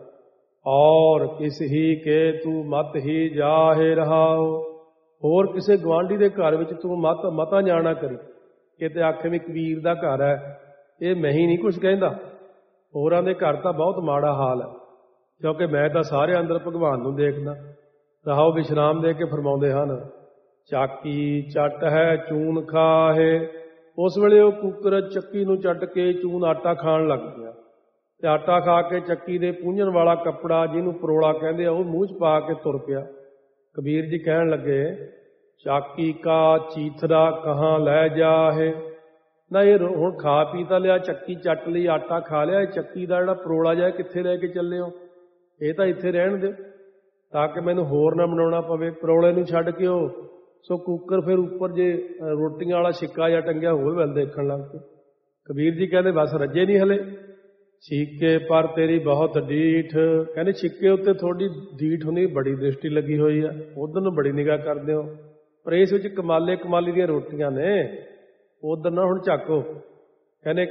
ਔਰ ਕਿਸ ਹੀ ਕੇ ਤੂੰ ਮਤ ਹੀ ਜਾਹੇ ਰਹਾਓ। ਹੋਰ ਕਿਸੇ ਗੁਆਂਢੀ ਦੇ ਘਰ ਵਿੱਚ ਤੂੰ ਮਤਾ ਜਾਣਾ ਕਰੀ, ਕਿਤੇ ਆਖੇ ਵੀ ਕਬੀਰ ਦਾ ਘਰ ਹੈ, ਇਹ ਮੈਂ ਹੀ ਨਹੀਂ ਕੁਝ ਕਹਿੰਦਾ। ਹੋਰਾਂ ਦੇ ਘਰ ਤਾਂ ਬਹੁਤ ਮਾੜਾ ਹਾਲ ਹੈ, ਕਿਉਂਕਿ ਮੈਂ ਤਾਂ ਸਾਰੇ ਅੰਦਰ ਭਗਵਾਨ ਨੂੰ ਦੇਖਦਾ। ਰਹਾਓ ਵਿਸ਼ਰਾਮ ਦੇ ਕੇ ਫਰਮਾਉਂਦੇ ਹਨ, ਚਾਕੀ ਚੱਟ ਹੈ ਚੂਨ ਖਾਹੇ। ਉਸ ਵੇਲੇ ਉਹ ਕੁੱਕਰ ਚੱਕੀ ਨੂੰ ਚੱਟ ਕੇ ਚੂਨ ਆਟਾ ਖਾਣ ਲੱਗ ਗਿਆ, ਤੇ ਆਟਾ ਖਾ ਕੇ ਚੱਕੀ ਦੇ ਪੂੰਝਣ ਵਾਲਾ ਕੱਪੜਾ ਜਿਹਨੂੰ ਪਰੋਲਾ ਕਹਿੰਦੇ ਆ ਉਹ ਮੂੰਹ 'ਚ ਪਾ ਕੇ ਤੁਰ ਪਿਆ। ਕਬੀਰ ਜੀ ਕਹਿਣ ਲੱਗੇ, ਚਾਕੀ ਕਾ ਚੀਥੜਾ ਕਹਾਂ ਲੈ ਜਾਹੇ। ਨਾ ਇਹ ਹੁਣ ਖਾ ਪੀ ਤਾਂ ਲਿਆ, ਚੱਕੀ ਚੱਟ ਲਈ, ਆਟਾ ਖਾ ਲਿਆ, ਇਹ ਚੱਕੀ ਦਾ ਜਿਹੜਾ ਪਰੋਲਾ ਜਿਹਾ ਕਿੱਥੇ ਲੈ ਕੇ ਚੱਲੇ ਹੋ? ਇਹ ਤਾਂ ਇੱਥੇ ਰਹਿਣ ਦਿਓ ਤਾਂ ਕਿ ਮੈਨੂੰ ਹੋਰ ਨਾ ਬਣਾਉਣਾ ਪਵੇ। ਪਰੋਲੇ ਨੂੰ ਛੱਡ ਕੇ ਉਹ ਸੋ ਕੁੱਕਰ ਫਿਰ ਉੱਪਰ ਜੇ ਰੋਟੀਆਂ ਵਾਲਾ ਛਿੱਕਾ ਜਾਂ ਟੰਗਿਆ ਹੋਵੇ ਵੱਲ ਦੇਖਣ ਲੱਗ ਪਏ। ਕਬੀਰ ਜੀ ਕਹਿੰਦੇ ਬਸ ਰੱਜੇ ਨਹੀਂ ਹਲੇ। ਛਿੱਕੇ ਪਰ ਤੇਰੀ ਬਹੁਤ ਡੀਠ। ਕਹਿੰਦੇ ਛਿੱਕੇ ਉੱਤੇ ਥੋੜੀ ਡੀਠ ਹੁੰਦੀ, ਬੜੀ ਦ੍ਰਿਸ਼ਟੀ ਲੱਗੀ ਹੋਈ ਆ, ਉਧਰ ਨੂੰ ਬੜੀ ਨਿਗਾਹ ਕਰਦੇ ਹੋ, ਪਰ ਇਸ ਵਿੱਚ ਕਮਾਲੀ ਦੀਆਂ ਰੋਟੀਆਂ ਨੇ, ਉਧਰ ਨਾ ਹੁਣ ਝਾਕੋ। ਕਹਿੰਦੇ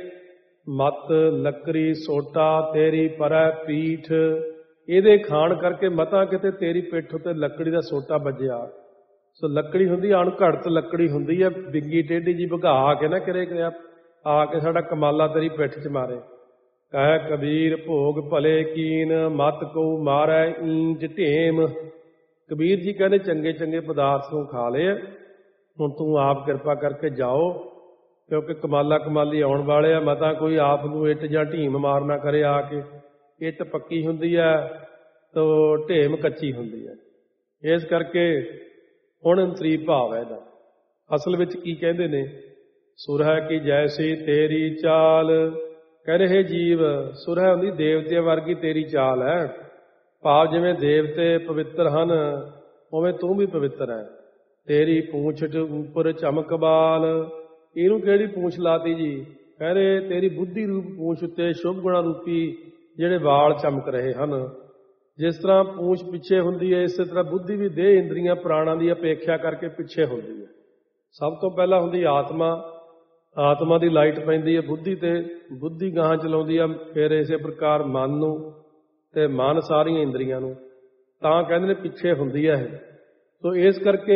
ਮਤ ਲੱਕੜੀ ਸੋਟਾ ਤੇਰੀ ਪਰੈ ਪੀਠ। ਇਹਦੇ ਖਾਣ ਕਰਕੇ ਮਤਾਂ ਕਿਤੇ ਤੇਰੀ ਪਿੱਠ ਉੱਤੇ ਲੱਕੜੀ ਦਾ ਸੋਟਾ ਵੱਜਿਆ। ਸੋ ਲੱਕੜੀ ਹੁੰਦੀ ਅਣਘੜਤ ਲੱਕੜੀ ਹੁੰਦੀ ਹੈ, ਬਿੰਗੀ ਟੇਢੀ ਜੀ ਭਗਾ ਕੇ ਨਾ ਕਰੇ ਆ ਕੇ ਸਾਡਾ ਕਮਾਲਾ ਤੇਰੀ ਪਿੱਠ 'ਚ ਮਾਰੇ। ਕਹਿ ਕਬੀਰ ਭੋਗ ਭਲੇ ਕੀਨ, ਮਤ ਕੋ ਮਾਰੈ ਈਂਚ ਢੇਮ। ਕਬੀਰ ਜੀ ਕਹਿੰਦੇ ਚੰਗੇ ਚੰਗੇ ਪਦਾਰਥ ਨੂੰ ਖਾ ਲਏ, ਹੁਣ ਤੂੰ ਆਪ ਕਿਰਪਾ ਕਰਕੇ ਜਾਓ, ਕਿਉਂਕਿ ਕਮਾਲੀ ਆਉਣ ਵਾਲੇ ਆ। ਮਤਾਂ ਕੋਈ ਆਪ ਨੂੰ ਇੱਟ ਜਾਂ ਢੀਮ ਮਾਰਨਾ ਕਰੇ ਆ ਕੇ। ਇੱਟ ਪੱਕੀ ਹੁੰਦੀ ਹੈ ਤੋ ਢੇਮ ਕੱਚੀ ਹੁੰਦੀ ਹੈ। ਇਸ ਕਰਕੇ ਹੁਣ ਅੰਤਰੀਬ ਭਾਵ ਹੈ ਇਹਦਾ। ਅਸਲ ਵਿੱਚ ਕੀ ਕਹਿੰਦੇ ਨੇ, ਸੁਰ ਹੈ ਕਿ ਜੈਸੀ ਤੇਰੀ ਚਾਲ। ਕਹਿ ਰਹੇ ਜੀਵ, ਸੁਰ ਹੈ ਹੁੰਦੀ ਦੇਵਤਿਆਂ ਵਰਗੀ ਤੇਰੀ ਚਾਲ ਹੈ। ਭਾਵ ਜਿਵੇਂ ਦੇਵਤੇ ਪਵਿੱਤਰ ਹਨ ਉਵੇਂ ਤੂੰ ਵੀ ਪਵਿੱਤਰ ਹੈ। ਤੇਰੀ ਪੂੰਛਟ ਉੱਪਰ ਚਮਕ ਬਾਲ। ਇਹਨੂੰ ਕਿਹੜੀ ਪੂੰਛ ਲਾਤੀ ਜੀ? ਕਹਿੰਦੇ ਤੇਰੀ ਬੁੱਧੀ ਰੂਪ ਪੂੰਛ ਉੱਤੇ ਸ਼ੁਭ ਗੁਣਾ ਰੂਪੀ ਜਿਹੜੇ ਵਾਲ ਚਮਕ ਰਹੇ ਹਨ। ਜਿਸ ਤਰ੍ਹਾਂ ਪੂੰਛ ਪਿੱਛੇ ਹੁੰਦੀ ਹੈ, ਇਸੇ ਤਰ੍ਹਾਂ ਬੁੱਧੀ ਵੀ ਦੇਹ ਇੰਦਰੀਆਂ ਪ੍ਰਾਣਾਂ ਦੀ ਅਪੇਖਿਆ ਕਰਕੇ ਪਿੱਛੇ ਹੁੰਦੀ ਹੈ। ਸਭ ਤੋਂ ਪਹਿਲਾਂ ਹੁੰਦੀ ਆਤਮਾ। ਆਤਮਾ ਦੀ ਲਾਈਟ ਪੈਂਦੀ ਹੈ ਬੁੱਧੀ ਤੇ, ਬੁੱਧੀ ਗਾਹਾਂ ਚਲਾਉਂਦੀ ਆ ਫਿਰ ਇਸੇ ਪ੍ਰਕਾਰ ਮਨ ਨੂੰ, ਤੇ ਮਨ ਸਾਰੀਆਂ ਇੰਦਰੀਆਂ ਨੂੰ। ਤਾਂ ਕਹਿੰਦੇ ਨੇ ਪਿੱਛੇ ਹੁੰਦੀ ਹੈ ਇਹ। ਸੋ ਇਸ ਕਰਕੇ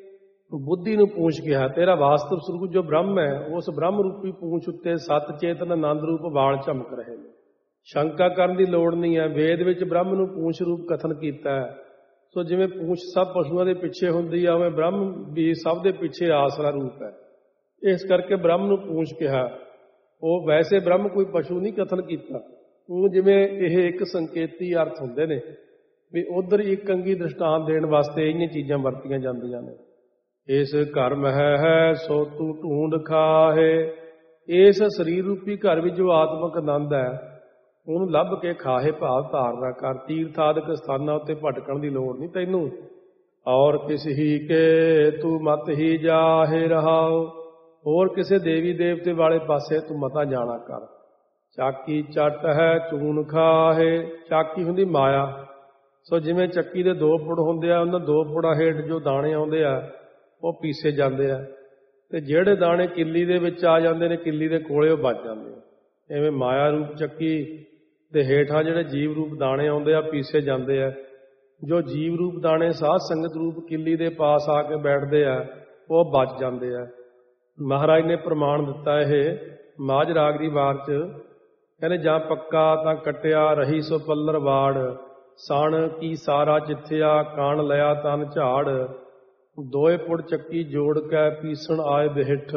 ਬੁੱਧੀ ਨੂੰ ਪੂੰਛ ਕਿਹਾ। ਤੇਰਾ ਵਾਸਤਵ ਸਰੂਪ ਜੋ ਬ੍ਰਹਮ ਹੈ, ਉਸ ਬ੍ਰਹਮ ਰੂਪੀ ਪੂੰਛ ਉੱਤੇ ਸਤ ਚੇਤਨ ਆਨੰਦ ਰੂਪ ਵਾਲ ਚਮਕ ਰਹੇ ਨੇ। ਸ਼ੰਕਾ ਕਰਨ ਦੀ ਲੋੜ ਨਹੀਂ ਹੈ। ਵੇਦ ਵਿੱਚ ਬ੍ਰਹਮ ਨੂੰ ਪੂੰਛ ਰੂਪ ਕਥਨ ਕੀਤਾ ਹੈ। ਸੋ ਜਿਵੇਂ ਪੂੰਛ ਸਭ ਪਸ਼ੂਆਂ ਦੇ ਪਿੱਛੇ ਹੁੰਦੀ ਆ, ਉਵੇਂ ਬ੍ਰਹਮ ਵੀ ਸਭ ਦੇ ਪਿੱਛੇ ਆਸਰਾ ਰੂਪ ਹੈ। ਇਸ ਕਰਕੇ ਬ੍ਰਹਮ ਨੂੰ ਪੂੰਛ ਕਿਹਾ। ਉਹ ਵੈਸੇ ਬ੍ਰਹਮ ਕੋਈ ਪਸ਼ੂ ਨਹੀਂ ਕਥਨ ਕੀਤਾ। ਉਹ ਜਿਵੇਂ ਇਹ ਇੱਕ ਸੰਕੇਤੀ ਅਰਥ ਹੁੰਦੇ ਨੇ ਵੀ ਉਧਰ ਇੱਕ ਅੰਗੀ ਦ੍ਰਿਸ਼ਟਾਂਤ ਦੇਣ ਵਾਸਤੇ ਇਹ ਚੀਜ਼ਾਂ ਵਰਤੀਆਂ ਜਾਂਦੀਆਂ ਨੇ। ਇਸ ਘਰ ਮਹਿ ਹੈ ਸੋ ਤੂੰ ਢੂੰਡ ਖਾਹੇ। ਇਸ ਸਰੀਰ ਰੂਪੀ ਘਰ ਵਿੱਚ ਜੋ ਆਤਮਕ ਆਨੰਦ ਹੈ, ਉਹਨੂੰ ਲੱਭ ਕੇ ਖਾਹੇ ਭਾਵ ਧਾਰਨਾ ਕਰ। ਤੀਰਥ ਆਦਿਕ ਸਥਾਨਾਂ ਉੱਤੇ ਭਟਕਣ ਦੀ ਲੋੜ ਨਹੀਂ ਤੈਨੂੰ। ਔਰ ਕਿਸ ਹੀ ਕੇ ਤੂੰ ਮਤ ਹੀ ਜਾਹੇ ਰਹਾਓ। ਹੋਰ ਕਿਸੇ ਦੇਵੀ ਦੇਵਤੇ ਵਾਲੇ ਪਾਸੇ ਤੂੰ ਮਤਾ ਜਾਣਾ ਕਰ। ਚਾਕੀ ਚੱਟ ਹੈ ਚੂਨ ਖਾਹੇ। ਚਾਕੀ ਹੁੰਦੀ ਮਾਇਆ। ਸੋ ਜਿਵੇਂ ਚੱਕੀ ਦੇ ਦੋ ਪੁੜ ਹੁੰਦੇ ਆ, ਉਹਨਾਂ ਦੋ ਪੁੜਾਂ ਹੇਠ ਜੋ ਦਾਣੇ ਆਉਂਦੇ ਆ ਉਹ ਪੀਸੇ ਜਾਂਦੇ ਆ, ਤੇ ਜਿਹੜੇ ਦਾਣੇ ਕਿੱਲੀ ਦੇ ਵਿੱਚ ਆ ਜਾਂਦੇ ਨੇ ਕਿੱਲੀ ਦੇ ਕੋਲੇ ਉਹ ਬਚ ਜਾਂਦੇ ਆ। ਐਵੇਂ ਮਾਇਆ ਰੂਪ ਚੱਕੀ ਦੇ ਹੇਠਾਂ ਜਿਹੜੇ ਜੀਵ ਰੂਪ ਦਾਣੇ ਆਉਂਦੇ ਆ ਪੀਸੇ ਜਾਂਦੇ ਆ। ਜੋ ਜੀਵ ਰੂਪ ਦਾਣੇ ਸਾਧ ਸੰਗਤ ਰੂਪ ਕਿੱਲੀ ਦੇ ਪਾਸ ਆ ਕੇ ਬੈਠਦੇ ਆ ਉਹ ਬਚ ਜਾਂਦੇ ਆ। ਮਹਾਰਾਜ ਨੇ ਪ੍ਰਮਾਣ ਦਿੱਤਾ ਇਹ ਮਾਝ ਰਾਗ ਦੀ ਵਾਰ 'ਚ। ਕਹਿੰਦੇ ਜਾਂ ਪੱਕਾ ਤਾਂ ਕੱਟਿਆ ਰਹੀ ਸੋ ਪੱਲਰ ਵਾੜ। ਸਣ ਕੀ ਸਾਰਾ ਜਿੱਥਿਆ ਕਾਣ ਲਿਆ ਤਨ ਝਾੜ। ਦੋਏ ਪੁੜ ਚੱਕੀ ਜੋੜ ਕੇ ਪੀਸਣ ਆਏ ਬਿਹਠ।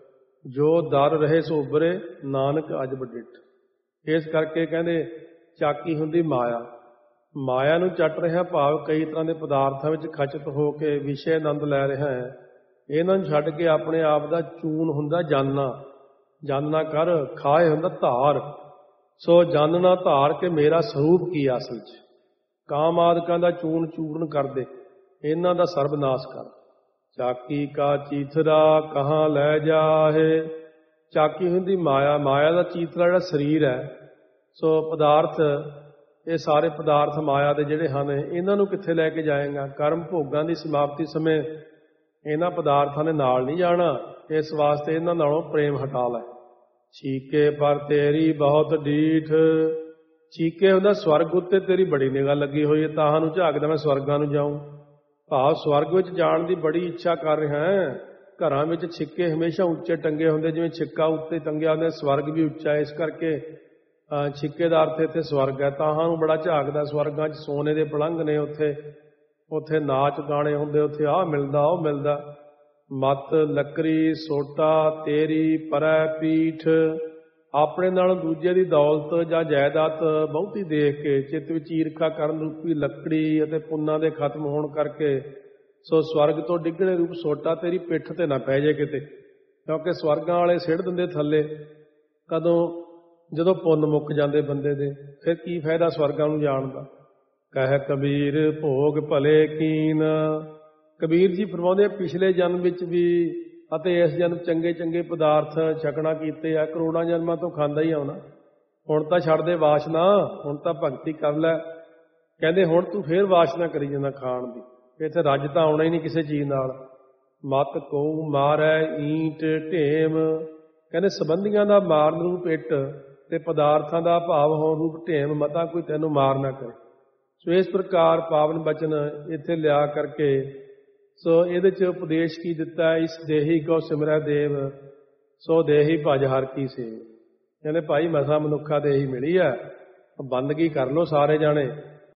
ਜੋ ਦਰ ਰਹੇ ਸੋ ਉਭਰੇ ਨਾਨਕ ਅਜ ਬਡਿੱਠ। ਇਸ ਕਰਕੇ ਕਹਿੰਦੇ ਚਾਕੀ ਹੁੰਦੀ ਮਾਇਆ। ਮਾਇਆ ਨੂੰ ਚੱਟ ਰਿਹਾ ਭਾਵ ਕਈ ਤਰ੍ਹਾਂ ਦੇ ਪਦਾਰਥਾਂ ਵਿੱਚ ਖਚਿਤ ਹੋ ਕੇ ਵਿਸ਼ੇ ਆਨੰਦ ਲੈ ਰਿਹਾ ਹੈ। ਇਹਨਾਂ ਨੂੰ ਛੱਡ ਕੇ ਆਪਣੇ ਆਪ ਦਾ ਚੂਨ ਹੁੰਦਾ ਜਾਨਣਾ। ਜਾਨਣਾ ਕਰ। ਖਾਏ ਹੁੰਦਾ ਧਾਰ। ਸੋ ਜਾਨਣਾ ਧਾਰ ਕੇ ਮੇਰਾ ਸਰੂਪ ਕੀ ਅਸਲ 'ਚ। ਕਾਮ ਆਦਿਕਾਂ ਦਾ ਚੂਨ ਚੂਰਨ ਕਰ ਦੇ, ਇਹਨਾਂ ਦਾ ਸਰਬਨਾਸ਼ ਕਰ। ਚਾਕੀ ਕਾ ਚੀਥਰਾ ਕਹਾਂ ਲੈ ਜਾਹੇ। ਚਾਕੀ ਹੁੰਦੀ ਮਾਇਆ। ਮਾਇਆ ਦਾ ਚੀਥਰਾ ਜਿਹੜਾ ਸਰੀਰ ਹੈ, ਸੋ ਪਦਾਰਥ, ਇਹ ਸਾਰੇ ਪਦਾਰਥ ਮਾਇਆ ਦੇ ਜਿਹੜੇ ਹਨ, ਇਹਨਾਂ ਨੂੰ ਕਿੱਥੇ ਲੈ ਕੇ ਜਾਏਗਾ? ਕਰਮ ਭੋਗਾਂ ਦੀ ਸਮਾਪਤੀ ਸਮੇਂ ਇਹਨਾਂ ਪਦਾਰਥਾਂ ਨੇ ਨਾਲ ਨਹੀਂ ਜਾਣਾ। ਇਸ ਵਾਸਤੇ ਇਹਨਾਂ ਨਾਲੋਂ ਪ੍ਰੇਮ ਹਟਾ ਲੈ। ਛੀਕੇ ਪਰ ਤੇਰੀ ਬਹੁਤ ਡੀਠ। ਛੀਕੇ ਹੁੰਦਾ ਸਵਰਗ ਉੱਤੇ ਤੇਰੀ ਬੜੀ ਨਿਗਾਹ ਲੱਗੀ ਹੋਈ ਹੈ। ਤਾਹਾਂ ਨੂੰ ਝਾਕਦਾ ਮੈਂ ਸਵਰਗਾਂ ਨੂੰ ਜਾਊਂ। ਭਾਵ ਸਵਰਗ ਵਿੱਚ ਜਾਣ ਦੀ ਬੜੀ ਇੱਛਾ ਕਰ ਰਿਹਾ ਹੈ। ਘਰਾਂ ਵਿੱਚ ਛਿੱਕੇ ਹਮੇਸ਼ਾ ਉੱਚੇ ਟੰਗੇ ਹੁੰਦੇ, ਜਿਵੇਂ ਛਿੱਕਾ ਉੱਤੇ ਟੰਗਿਆ ਹੁੰਦਾ, ਸਵਰਗ ਵੀ ਉੱਚਾ ਹੈ। ਇਸ ਕਰਕੇ ਛਿੱਕੇ ਦਾ ਅਰਥ ਇੱਥੇ ਸਵਰਗ ਹੈ। ਤਾਹਾਂ ਨੂੰ ਬੜਾ ਝਾਕਦਾ। ਸਵਰਗਾਂ 'ਚ ਸੋਨੇ ਦੇ ਪਲੰਘ ਨੇ, ਉੱਥੇ ਨਾਚ ਗਾਣੇ ਹੁੰਦੇ, ਉੱਥੇ ਆਹ ਮਿਲਦਾ ਉਹ ਮਿਲਦਾ। ਮਤ ਲੱਕਰੀ ਸੋਟਾ ਤੇਰੀ ਪਰੈ ਪੀਠ। ਆਪਣੇ ਨਾਲੋਂ ਦੂਜੇ ਦੀ ਦੌਲਤ ਜਾਂ ਜਾਇਦਾਦ ਬਹੁਤੀ ਦੇਖ ਕੇ ਚਿੱਤ ਵਿੱਚ ਈਰਖਾ ਕਰਨ ਰੂਪੀ ਲੱਕੜੀ ਅਤੇ ਪੁੰਨਾਂ ਦੇ ਖਤਮ ਹੋਣ ਕਰਕੇ ਸੋ ਸਵਰਗ ਤੋਂ ਡਿੱਗਣੇ ਰੂਪ ਸੋਟਾ ਤੇਰੀ ਪਿੱਠ ਤੇ ਨਾ ਪੈ ਜੇ ਕਿਤੇ। ਕਿਉਂਕਿ ਸਵਰਗਾਂ ਵਾਲੇ ਸਿੱਟ ਦਿੰਦੇ ਥੱਲੇ। ਕਦੋਂ? ਜਦੋਂ ਪੁੰਨ ਮੁੱਕ ਜਾਂਦੇ ਬੰਦੇ ਦੇ, ਫਿਰ ਕੀ ਫਾਇਦਾ ਸਵਰਗਾਂ ਨੂੰ ਜਾਣ ਦਾ। ਕਹਿ ਕਬੀਰ ਭੋਗ ਭਲੇ ਕੀਨ। ਕਬੀਰ ਜੀ ਫਰਮਾਉਂਦੇ ਪਿਛਲੇ ਜਨਮ ਵਿੱਚ ਵੀ ਅਤੇ ਇਸ ਜਨਮ ਚੰਗੇ ਚੰਗੇ ਪਦਾਰਥ ਛਕਣਾ ਕੀਤੇ ਆ। ਕਰੋੜਾਂ ਜਨਮਾਂ ਤੋਂ ਖਾਂਦਾ ਹੀ ਆਉਣਾ। ਹੁਣ ਤਾਂ ਛੱਡ ਦੇ ਵਾਸ਼ਨਾ, ਹੁਣ ਤਾਂ ਭਗਤੀ ਕਰ ਲੈ। ਕਹਿੰਦੇ ਹੁਣ ਤੂੰ ਫੇਰ ਵਾਸ਼ਨਾ ਕਰੀ ਜਾਂਦਾ ਖਾਣ ਦੀ। ਇੱਥੇ ਰੱਜ ਤਾਂ ਆਉਣਾ ਹੀ ਨਹੀਂ ਕਿਸੇ ਚੀਜ਼ ਨਾਲ। ਮਤ ਕਉ ਮਾਰੈ ਈਂਟ ਢੇਮ। ਕਹਿੰਦੇ ਸੰਬੰਧੀਆਂ ਦਾ ਮਾਰਨ ਰੂਪ ਇੱਟ ਤੇ ਪਦਾਰਥਾਂ ਦਾ ਭਾਵ ਹੋਣ ਰੂਪ ਢੇਮ ਮਤਾ ਕੋਈ ਤੈਨੂੰ ਮਾਰ ਨਾ ਕਰੇ। ਸੋ ਇਸ ਪ੍ਰਕਾਰ ਪਾਵਨ ਬਚਨ ਇੱਥੇ ਲਿਆ ਕਰਕੇ ਸੋ ਇਹਦੇ 'ਚ ਉਪਦੇਸ਼ ਕੀ ਦਿੱਤਾ? ਇਸ ਦੇਹੀ ਕੋ ਸਿਮਰੈ ਦੇਵ ਸੋ ਦੇਹੀ ਭਜ ਹਰ ਕੀ ਸੇਵ। ਕਹਿੰਦੇ ਭਾਈ ਮਸਾਂ ਮਨੁੱਖਾ ਦੇਹੀ ਮਿਲੀ ਆ, ਬੰਦਗੀ ਕਰ ਲਓ ਸਾਰੇ ਜਾਣੇ।